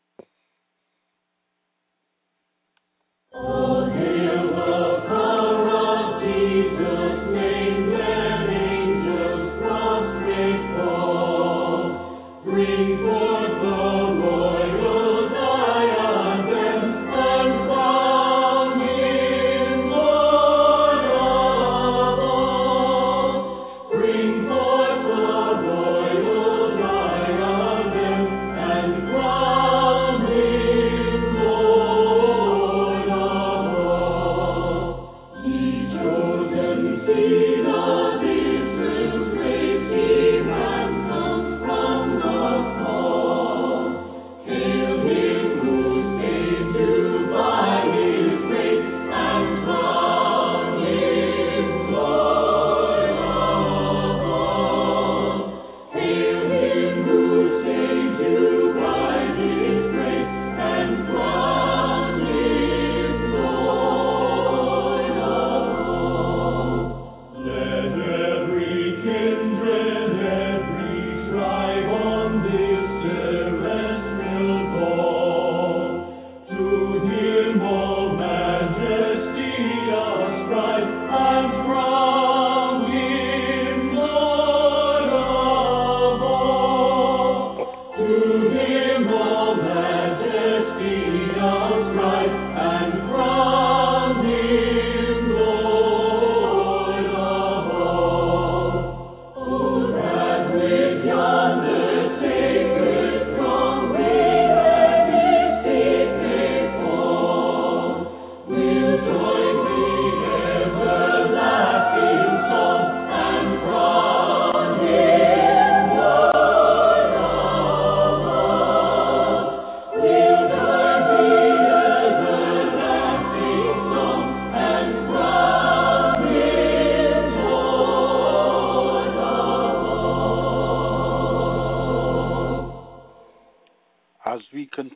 Oh, hail the power of Jesus' name, let angels prostrate fall. Bring forth the royal diadem and crown him Lord of all. Bring forth the royal diadem and crown him Lord of all. Ye chosen seed of Israel's race, he ransomed from the fall. Hail him who saved you by his grace and crowned him Lord of all. Hail him who saved you by his grace and crowned him Lord of all.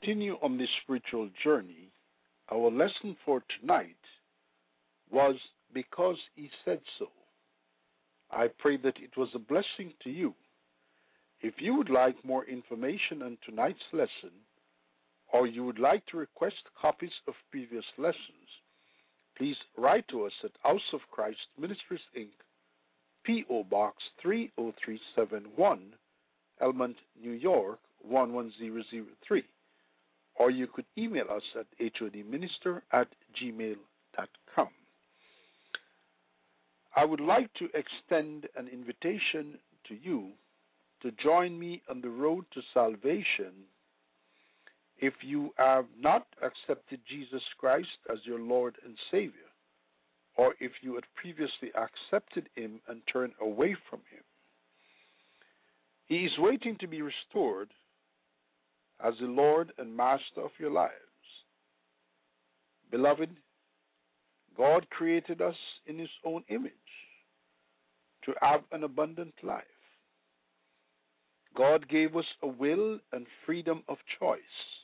continue on this spiritual journey, our lesson for tonight was Because He Said So. I pray that it was a blessing to you. If you would like more information on tonight's lesson, or you would like to request copies of previous lessons, please write to us at House of Christ Ministries, Inc., P.O. Box 30371, Elmont, New York 11003. Or you could email us at hodminister@gmail.com. I would like to extend an invitation to you to join me on the road to salvation. If you have not accepted Jesus Christ as your Lord and Savior, or if you had previously accepted Him and turned away from Him, He is waiting to be restored as the Lord and Master of your lives. Beloved, God created us in His own image to have an abundant life. God gave us a will and freedom of choice.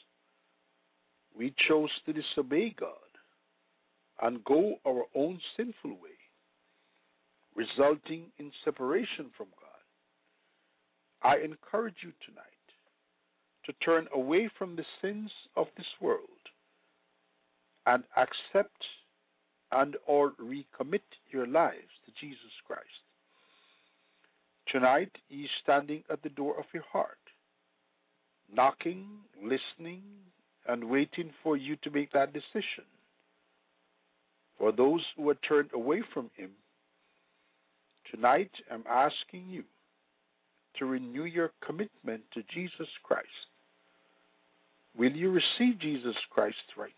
We chose to disobey God and go our own sinful way, resulting in separation from God. I encourage you tonight to turn away from the sins of this world and accept and or recommit your lives to Jesus Christ. Tonight, He is standing at the door of your heart, knocking, listening, and waiting for you to make that decision. For those who are turned away from Him, tonight I'm asking you to renew your commitment to Jesus Christ. Will you receive Jesus Christ right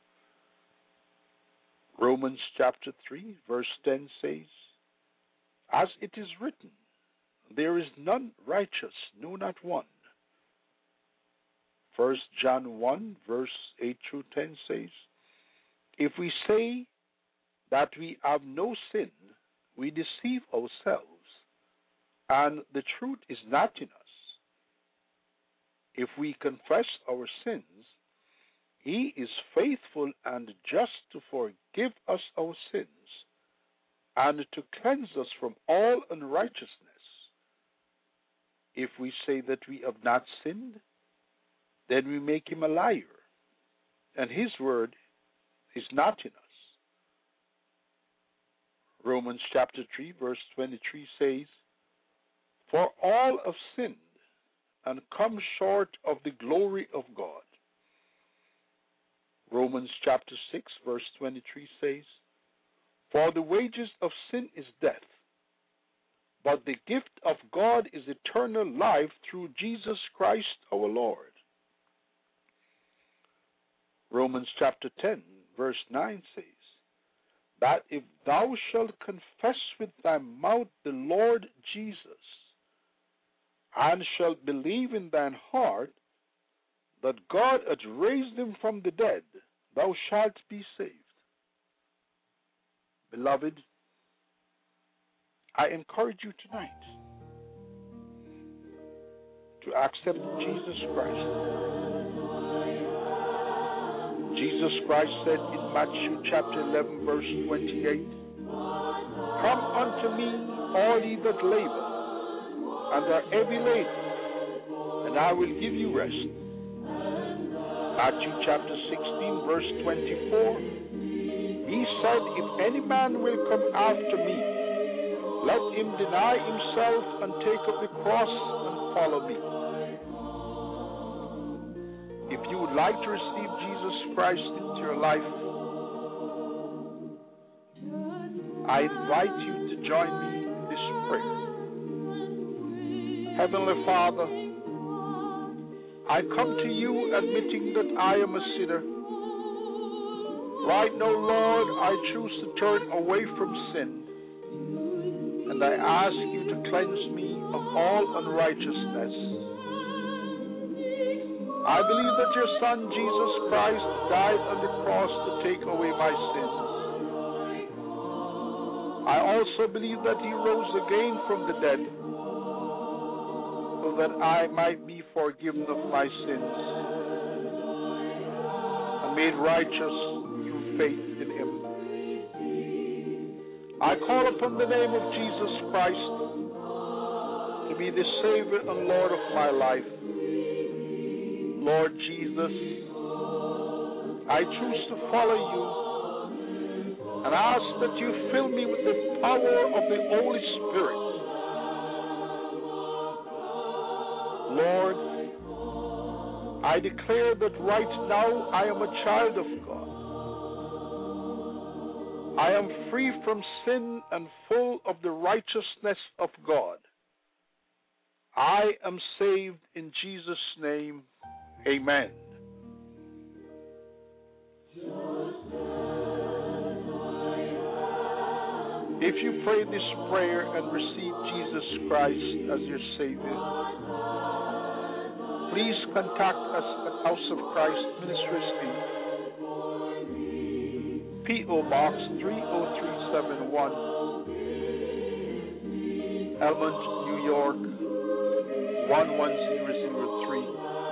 now? Romans chapter 3, verse 10 says, As it is written, there is none righteous, no, not one. 1 John 1, verse 8 through 10 says, If we say that we have no sin, we deceive ourselves, and the truth is not in us. If we confess our sins, He is faithful and just to forgive us our sins and to cleanse us from all unrighteousness. If we say that we have not sinned, then we make Him a liar, and His word is not in us. Romans chapter 3, verse 23 says, For all have sinned and come short of the glory of God. Romans chapter 6, verse 23 says, For the wages of sin is death, but the gift of God is eternal life through Jesus Christ our Lord. Romans chapter 10, verse 9 says, That if thou shalt confess with thy mouth the Lord Jesus, and shalt believe in thine heart that God hath raised Him from the dead, thou shalt be saved. Beloved, I encourage you tonight to accept Jesus Christ. Jesus Christ said in Matthew chapter 11, verse 28, Come unto me, all ye that labor and are heavy laden, and I will give you rest. Matthew chapter 16, verse 24, He said, If any man will come after me, let him deny himself and take up the cross and follow me. If you would like to receive Jesus Christ into your life, I invite you to join me in this prayer. Heavenly Father, I come to you admitting that I am a sinner. Right now, Lord, I choose to turn away from sin, and I ask you to cleanse me of all unrighteousness. I believe that your Son, Jesus Christ, died on the cross to take away my sins. I also believe that He rose again from the dead, so that I might be forgiven of my sins. made righteous through faith in him. I call upon the name of Jesus Christ to be the Savior and Lord of my life. Lord Jesus, I choose to follow you and ask that you fill me with the power of the Holy Spirit. Lord, I declare that right now I am a child of God. I am free from sin and full of the righteousness of God. I am saved in Jesus' name. Amen. If you pray this prayer and receive Jesus Christ as your Savior, please contact us at House of Christ Ministries Inc., P.O. Box 30371, Elmont, New York 11003.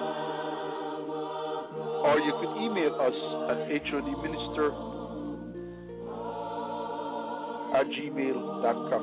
Or you could email us at hodminister@gmail.com.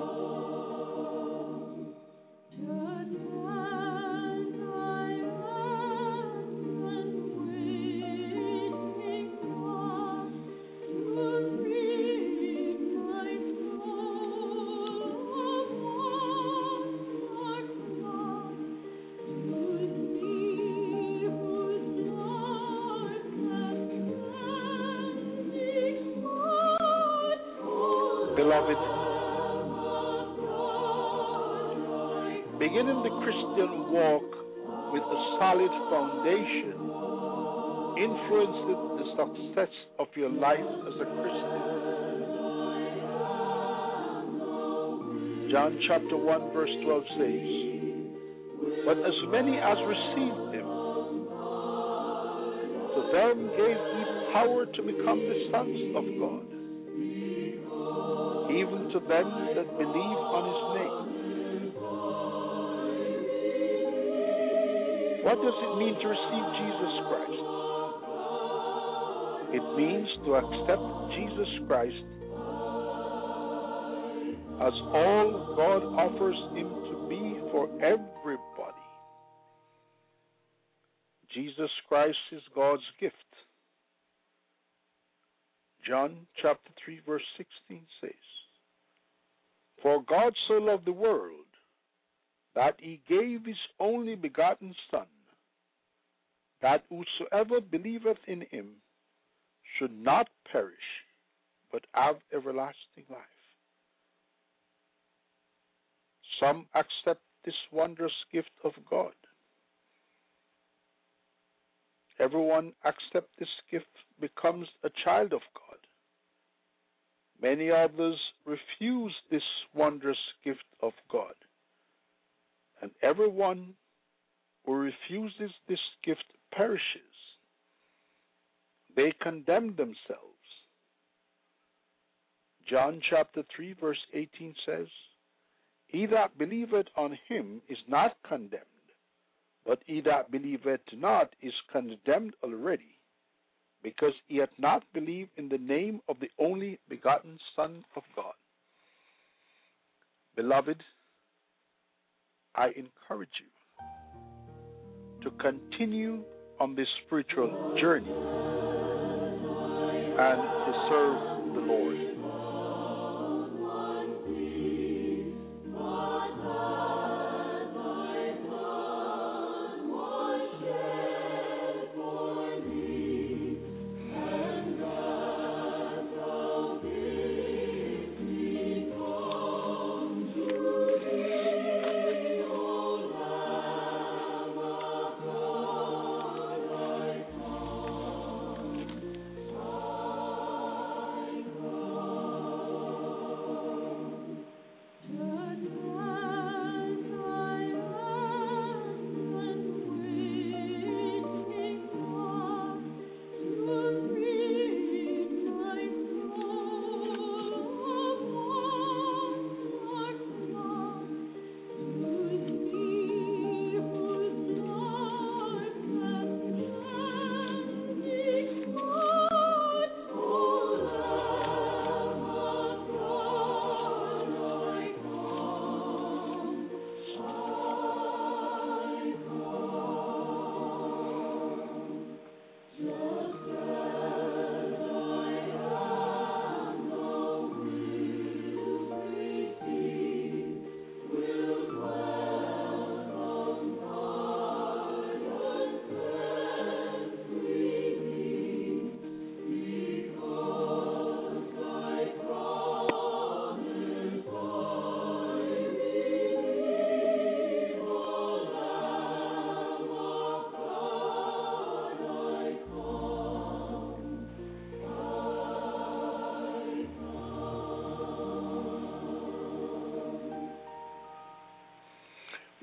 Beloved, beginning the Christian walk with a solid foundation influences the success of your life as a Christian. John chapter 1 verse 12 says, "But as many as received him, to them gave he power to become the sons of God, even to them that believe on his name." What does it mean to receive Jesus Christ? It means to accept Jesus Christ as all God offers him to be for everybody. Jesus Christ is God's gift. John chapter 3 verse 16 says, "For God so loved the world that he gave his only begotten Son, that whosoever believeth in him should not perish, but have everlasting life." Some accept this wondrous gift of God. Everyone accepts this gift becomes a child of God. Many others refuse this wondrous gift of God. And everyone who refuses this gift perishes. They condemn themselves. John chapter 3 verse 18 says, "He that believeth on him is not condemned, but he that believeth not is condemned already, because he hath not believed in the name of the only begotten Son of God." Beloved, I encourage you to continue on this spiritual journey and to serve the Lord.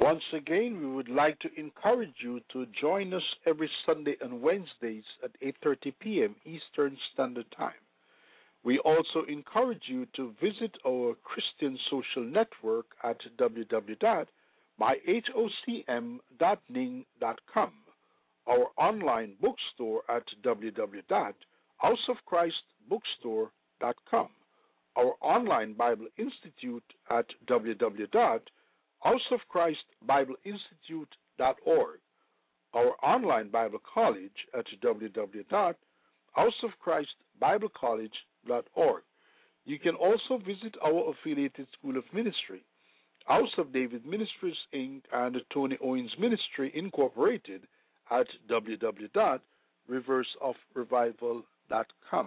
Once again, we would like to encourage you to join us every Sunday and Wednesdays at 8:30 p.m. Eastern Standard Time. We also encourage you to visit our Christian social network at www.myhocm.ning.com, our online bookstore at www.houseofchristbookstore.com, our online Bible Institute at www.houseofchristbibleinstitute.org, our online Bible College at www.houseofchristbiblecollege.org. You can also visit our affiliated School of Ministry, House of David Ministries, Inc., and Tony Owens Ministry, Incorporated, at www.riversofrevival.com.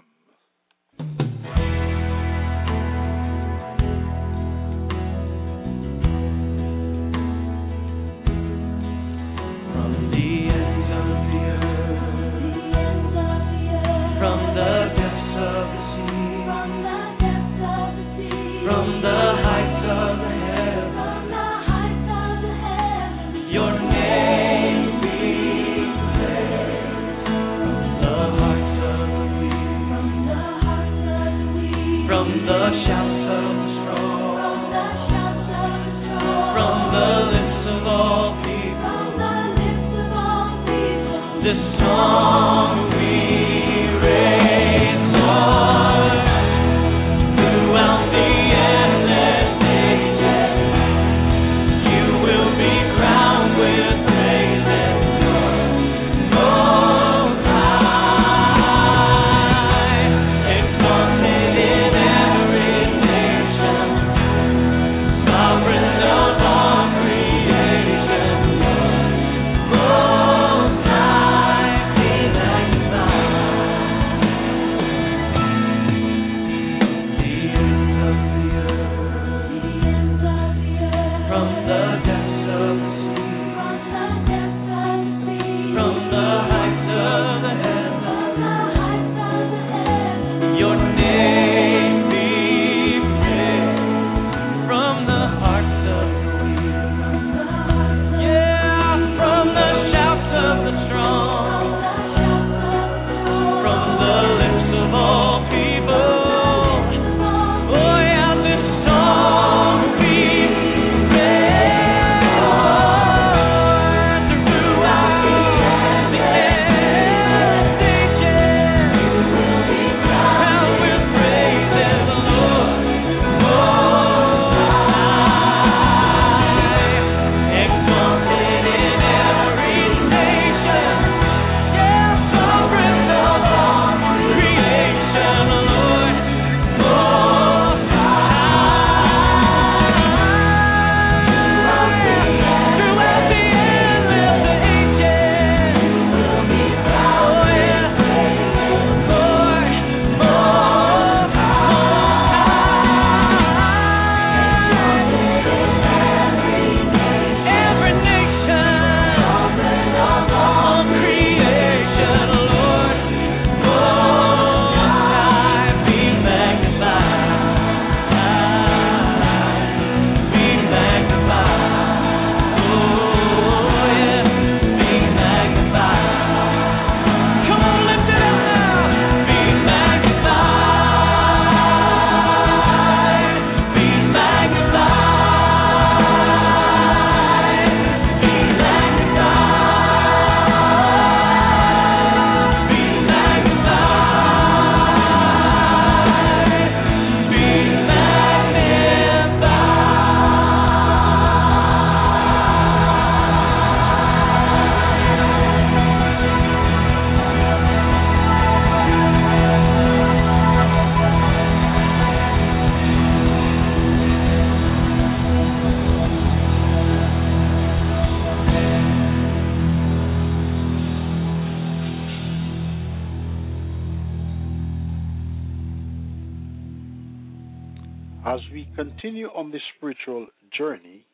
As we continue on this spiritual journey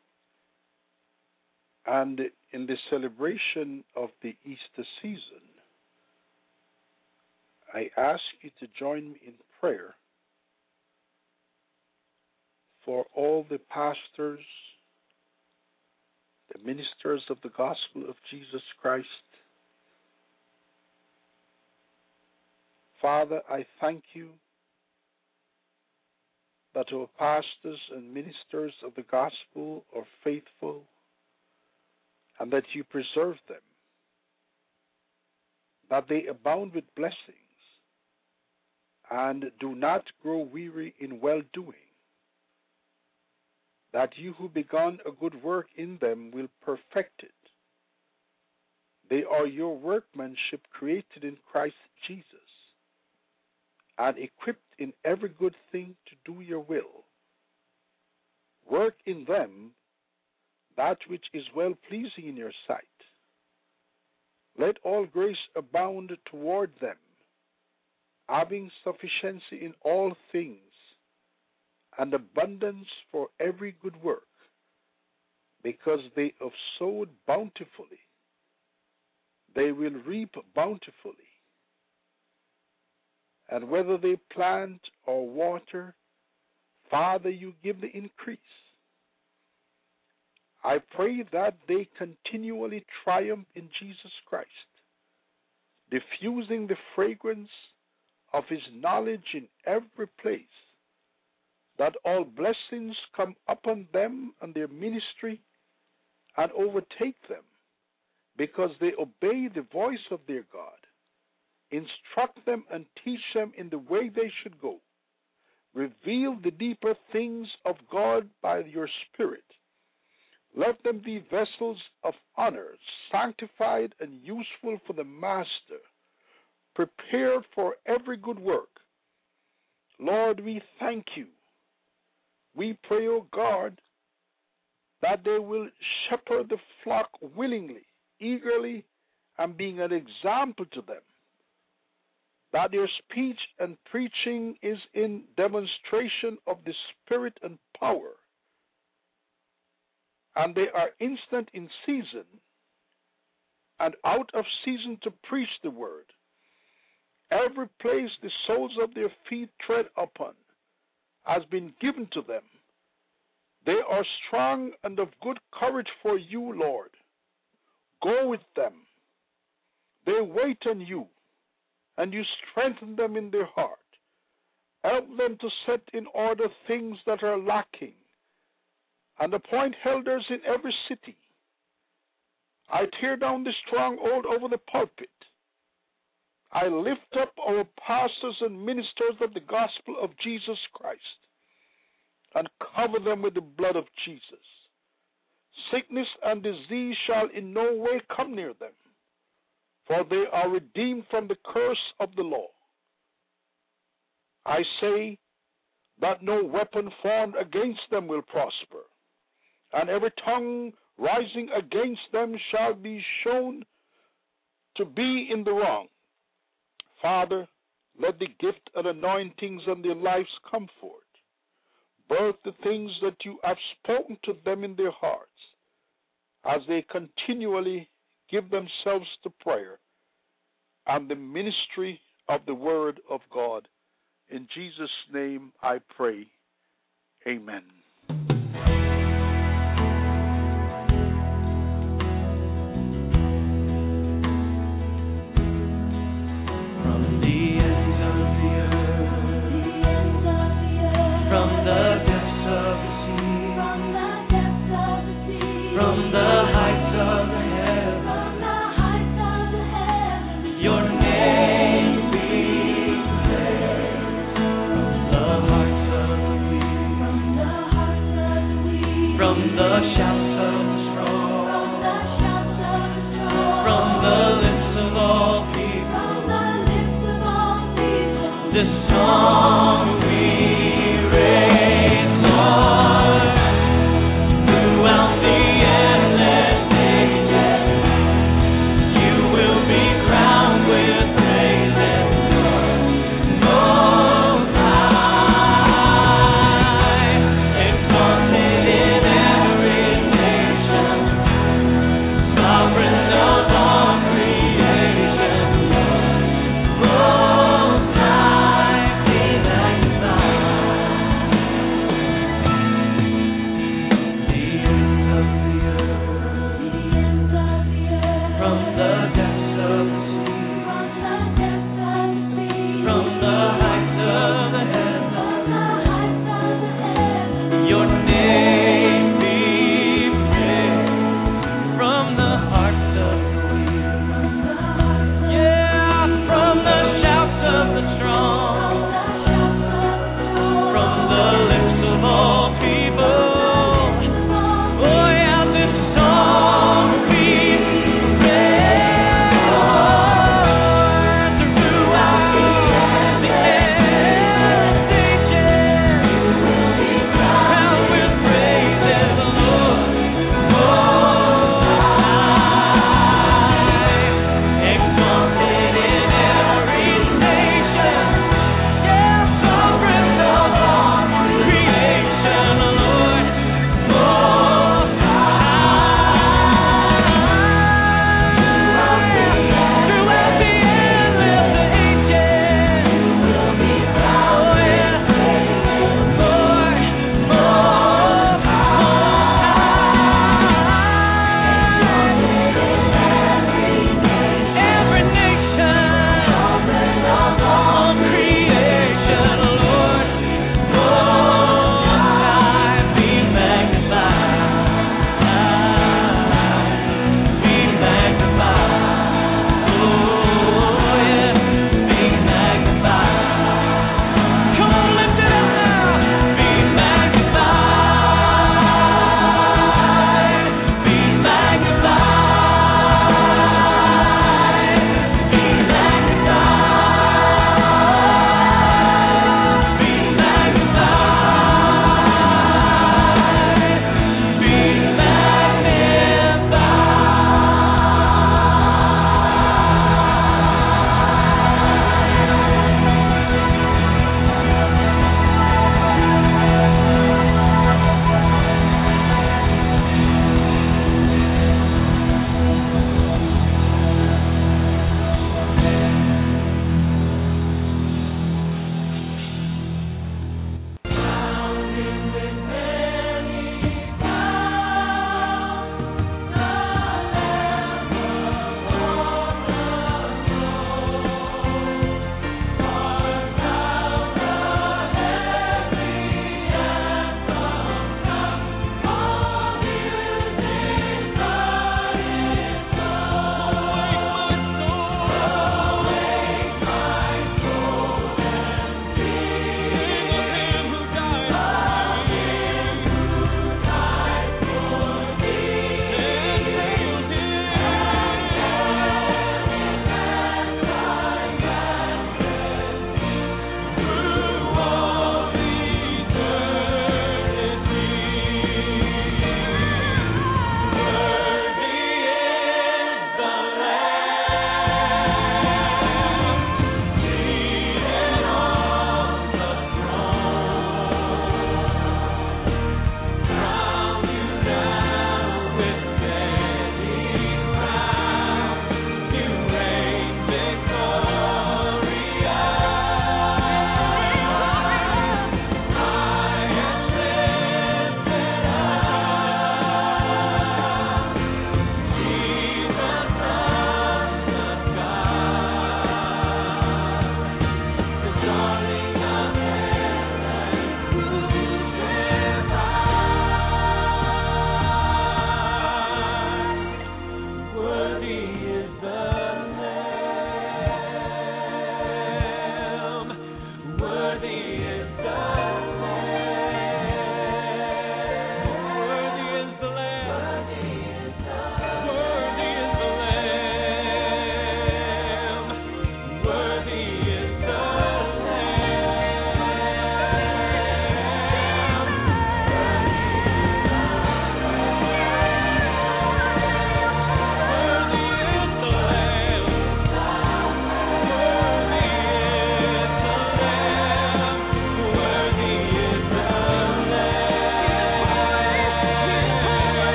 and in the celebration of the Easter season, I ask you to join me in prayer for all the pastors, the ministers of the gospel of Jesus Christ. Father, I thank you that our pastors and ministers of the gospel are faithful and that you preserve them, that they abound with blessings and do not grow weary in well-doing, that you who begun a good work in them will perfect it. They are your workmanship created in Christ Jesus and equipped in every good thing to do your will. Work in them that which is well-pleasing in your sight. Let all grace abound toward them, having sufficiency in all things, and abundance for every good work, because they have sowed bountifully, they will reap bountifully. And whether they plant or water, Father, you give the increase. I pray that they continually triumph in Jesus Christ, diffusing the fragrance of his knowledge in every place, that all blessings come upon them and their ministry and overtake them, because they obey the voice of their God. Instruct them and teach them in the way they should go. Reveal the deeper things of God by your Spirit. Let them be vessels of honor, sanctified and useful for the Master, prepared for every good work. Lord, we thank you. We pray, O God, that they will shepherd the flock willingly, eagerly, and being an example to them, that their speech and preaching is in demonstration of the Spirit and power, and they are instant in season and out of season to preach the word. Every place the soles of their feet tread upon has been given to them. They are strong and of good courage for you, Lord. Go with them. They wait on you, and you strengthen them in their heart. Help them to set in order things that are lacking, and appoint elders in every city. I tear down the stronghold over the pulpit. I lift up our pastors and ministers of the gospel of Jesus Christ and cover them with the blood of Jesus. Sickness and disease shall in no way come near them, for they are redeemed from the curse of the law. I say that no weapon formed against them will prosper, and every tongue rising against them shall be shown to be in the wrong. Father, let the gift and anointings on their lives come forth. Birth the things that you have spoken to them in their hearts, as they continually give themselves to prayer and the ministry of the Word of God. In Jesus' name I pray. Amen.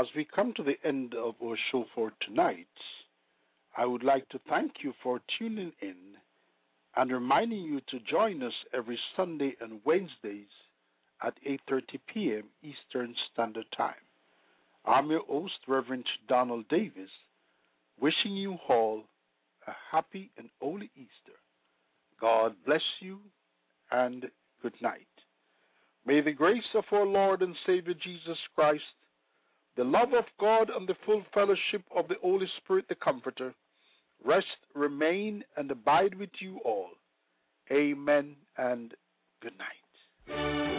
we come to the end of our show for tonight, I would like to thank you for tuning in and reminding you to join us every Sunday and Wednesdays at 8:30 p.m. Eastern Standard Time. I'm your host, Reverend Donald Davis, wishing you all a happy and holy Easter. God bless you and good night. May the grace of our Lord and Savior Jesus Christ, the love of God, and the full fellowship of the Holy Spirit, the Comforter, rest, remain, and abide with you all. Amen and good night.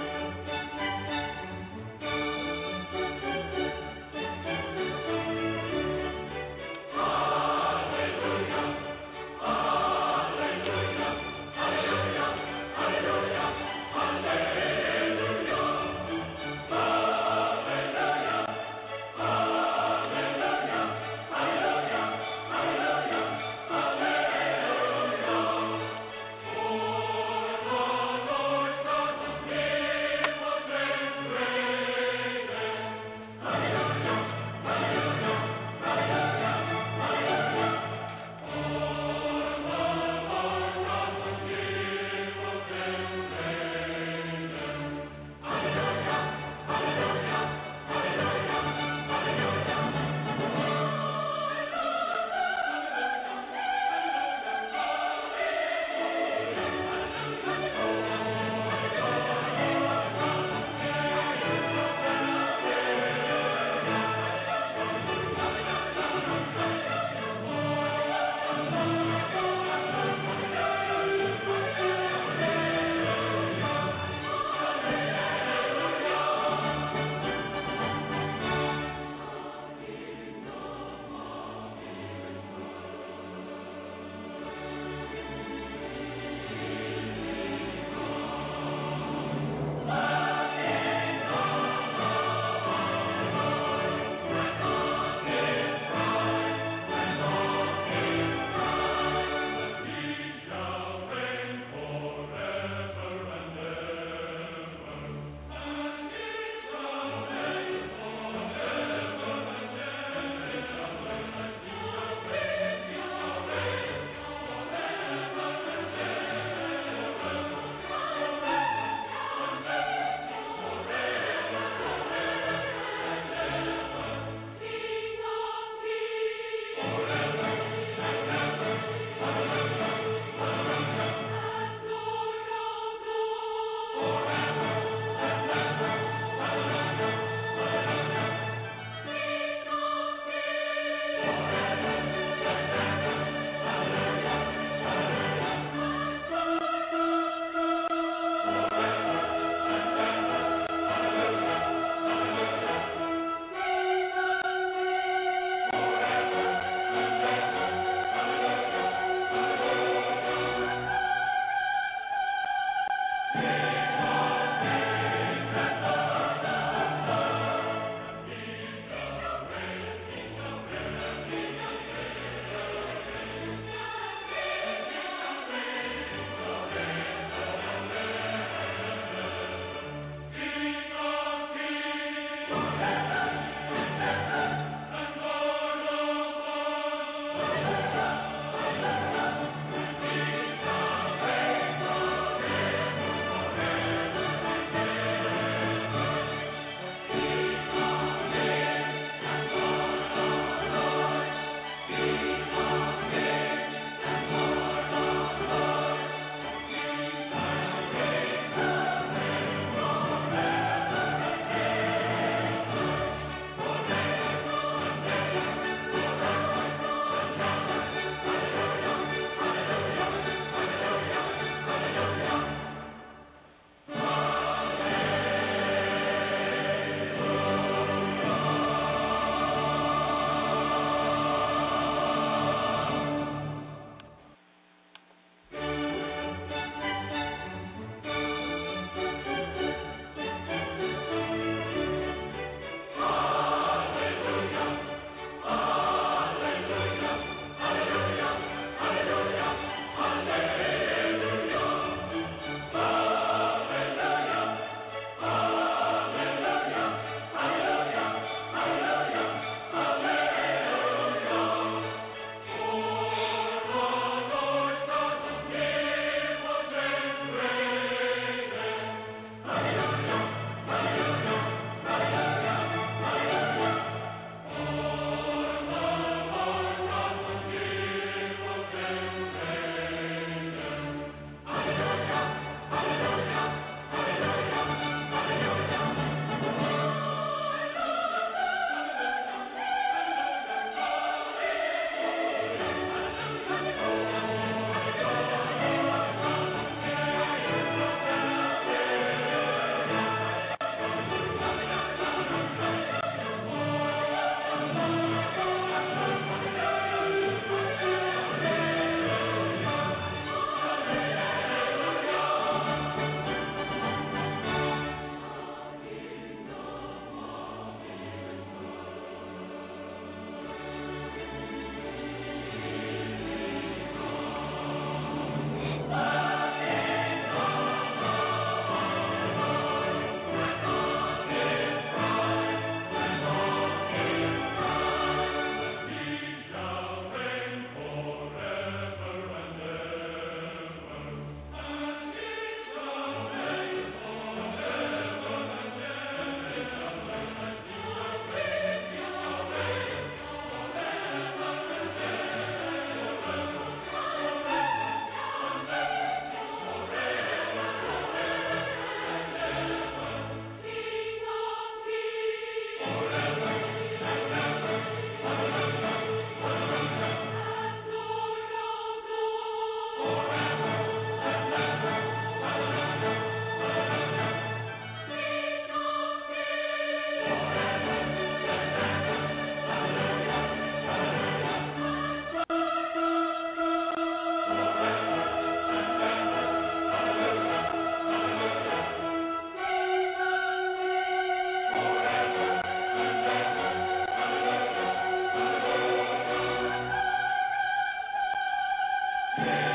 Thank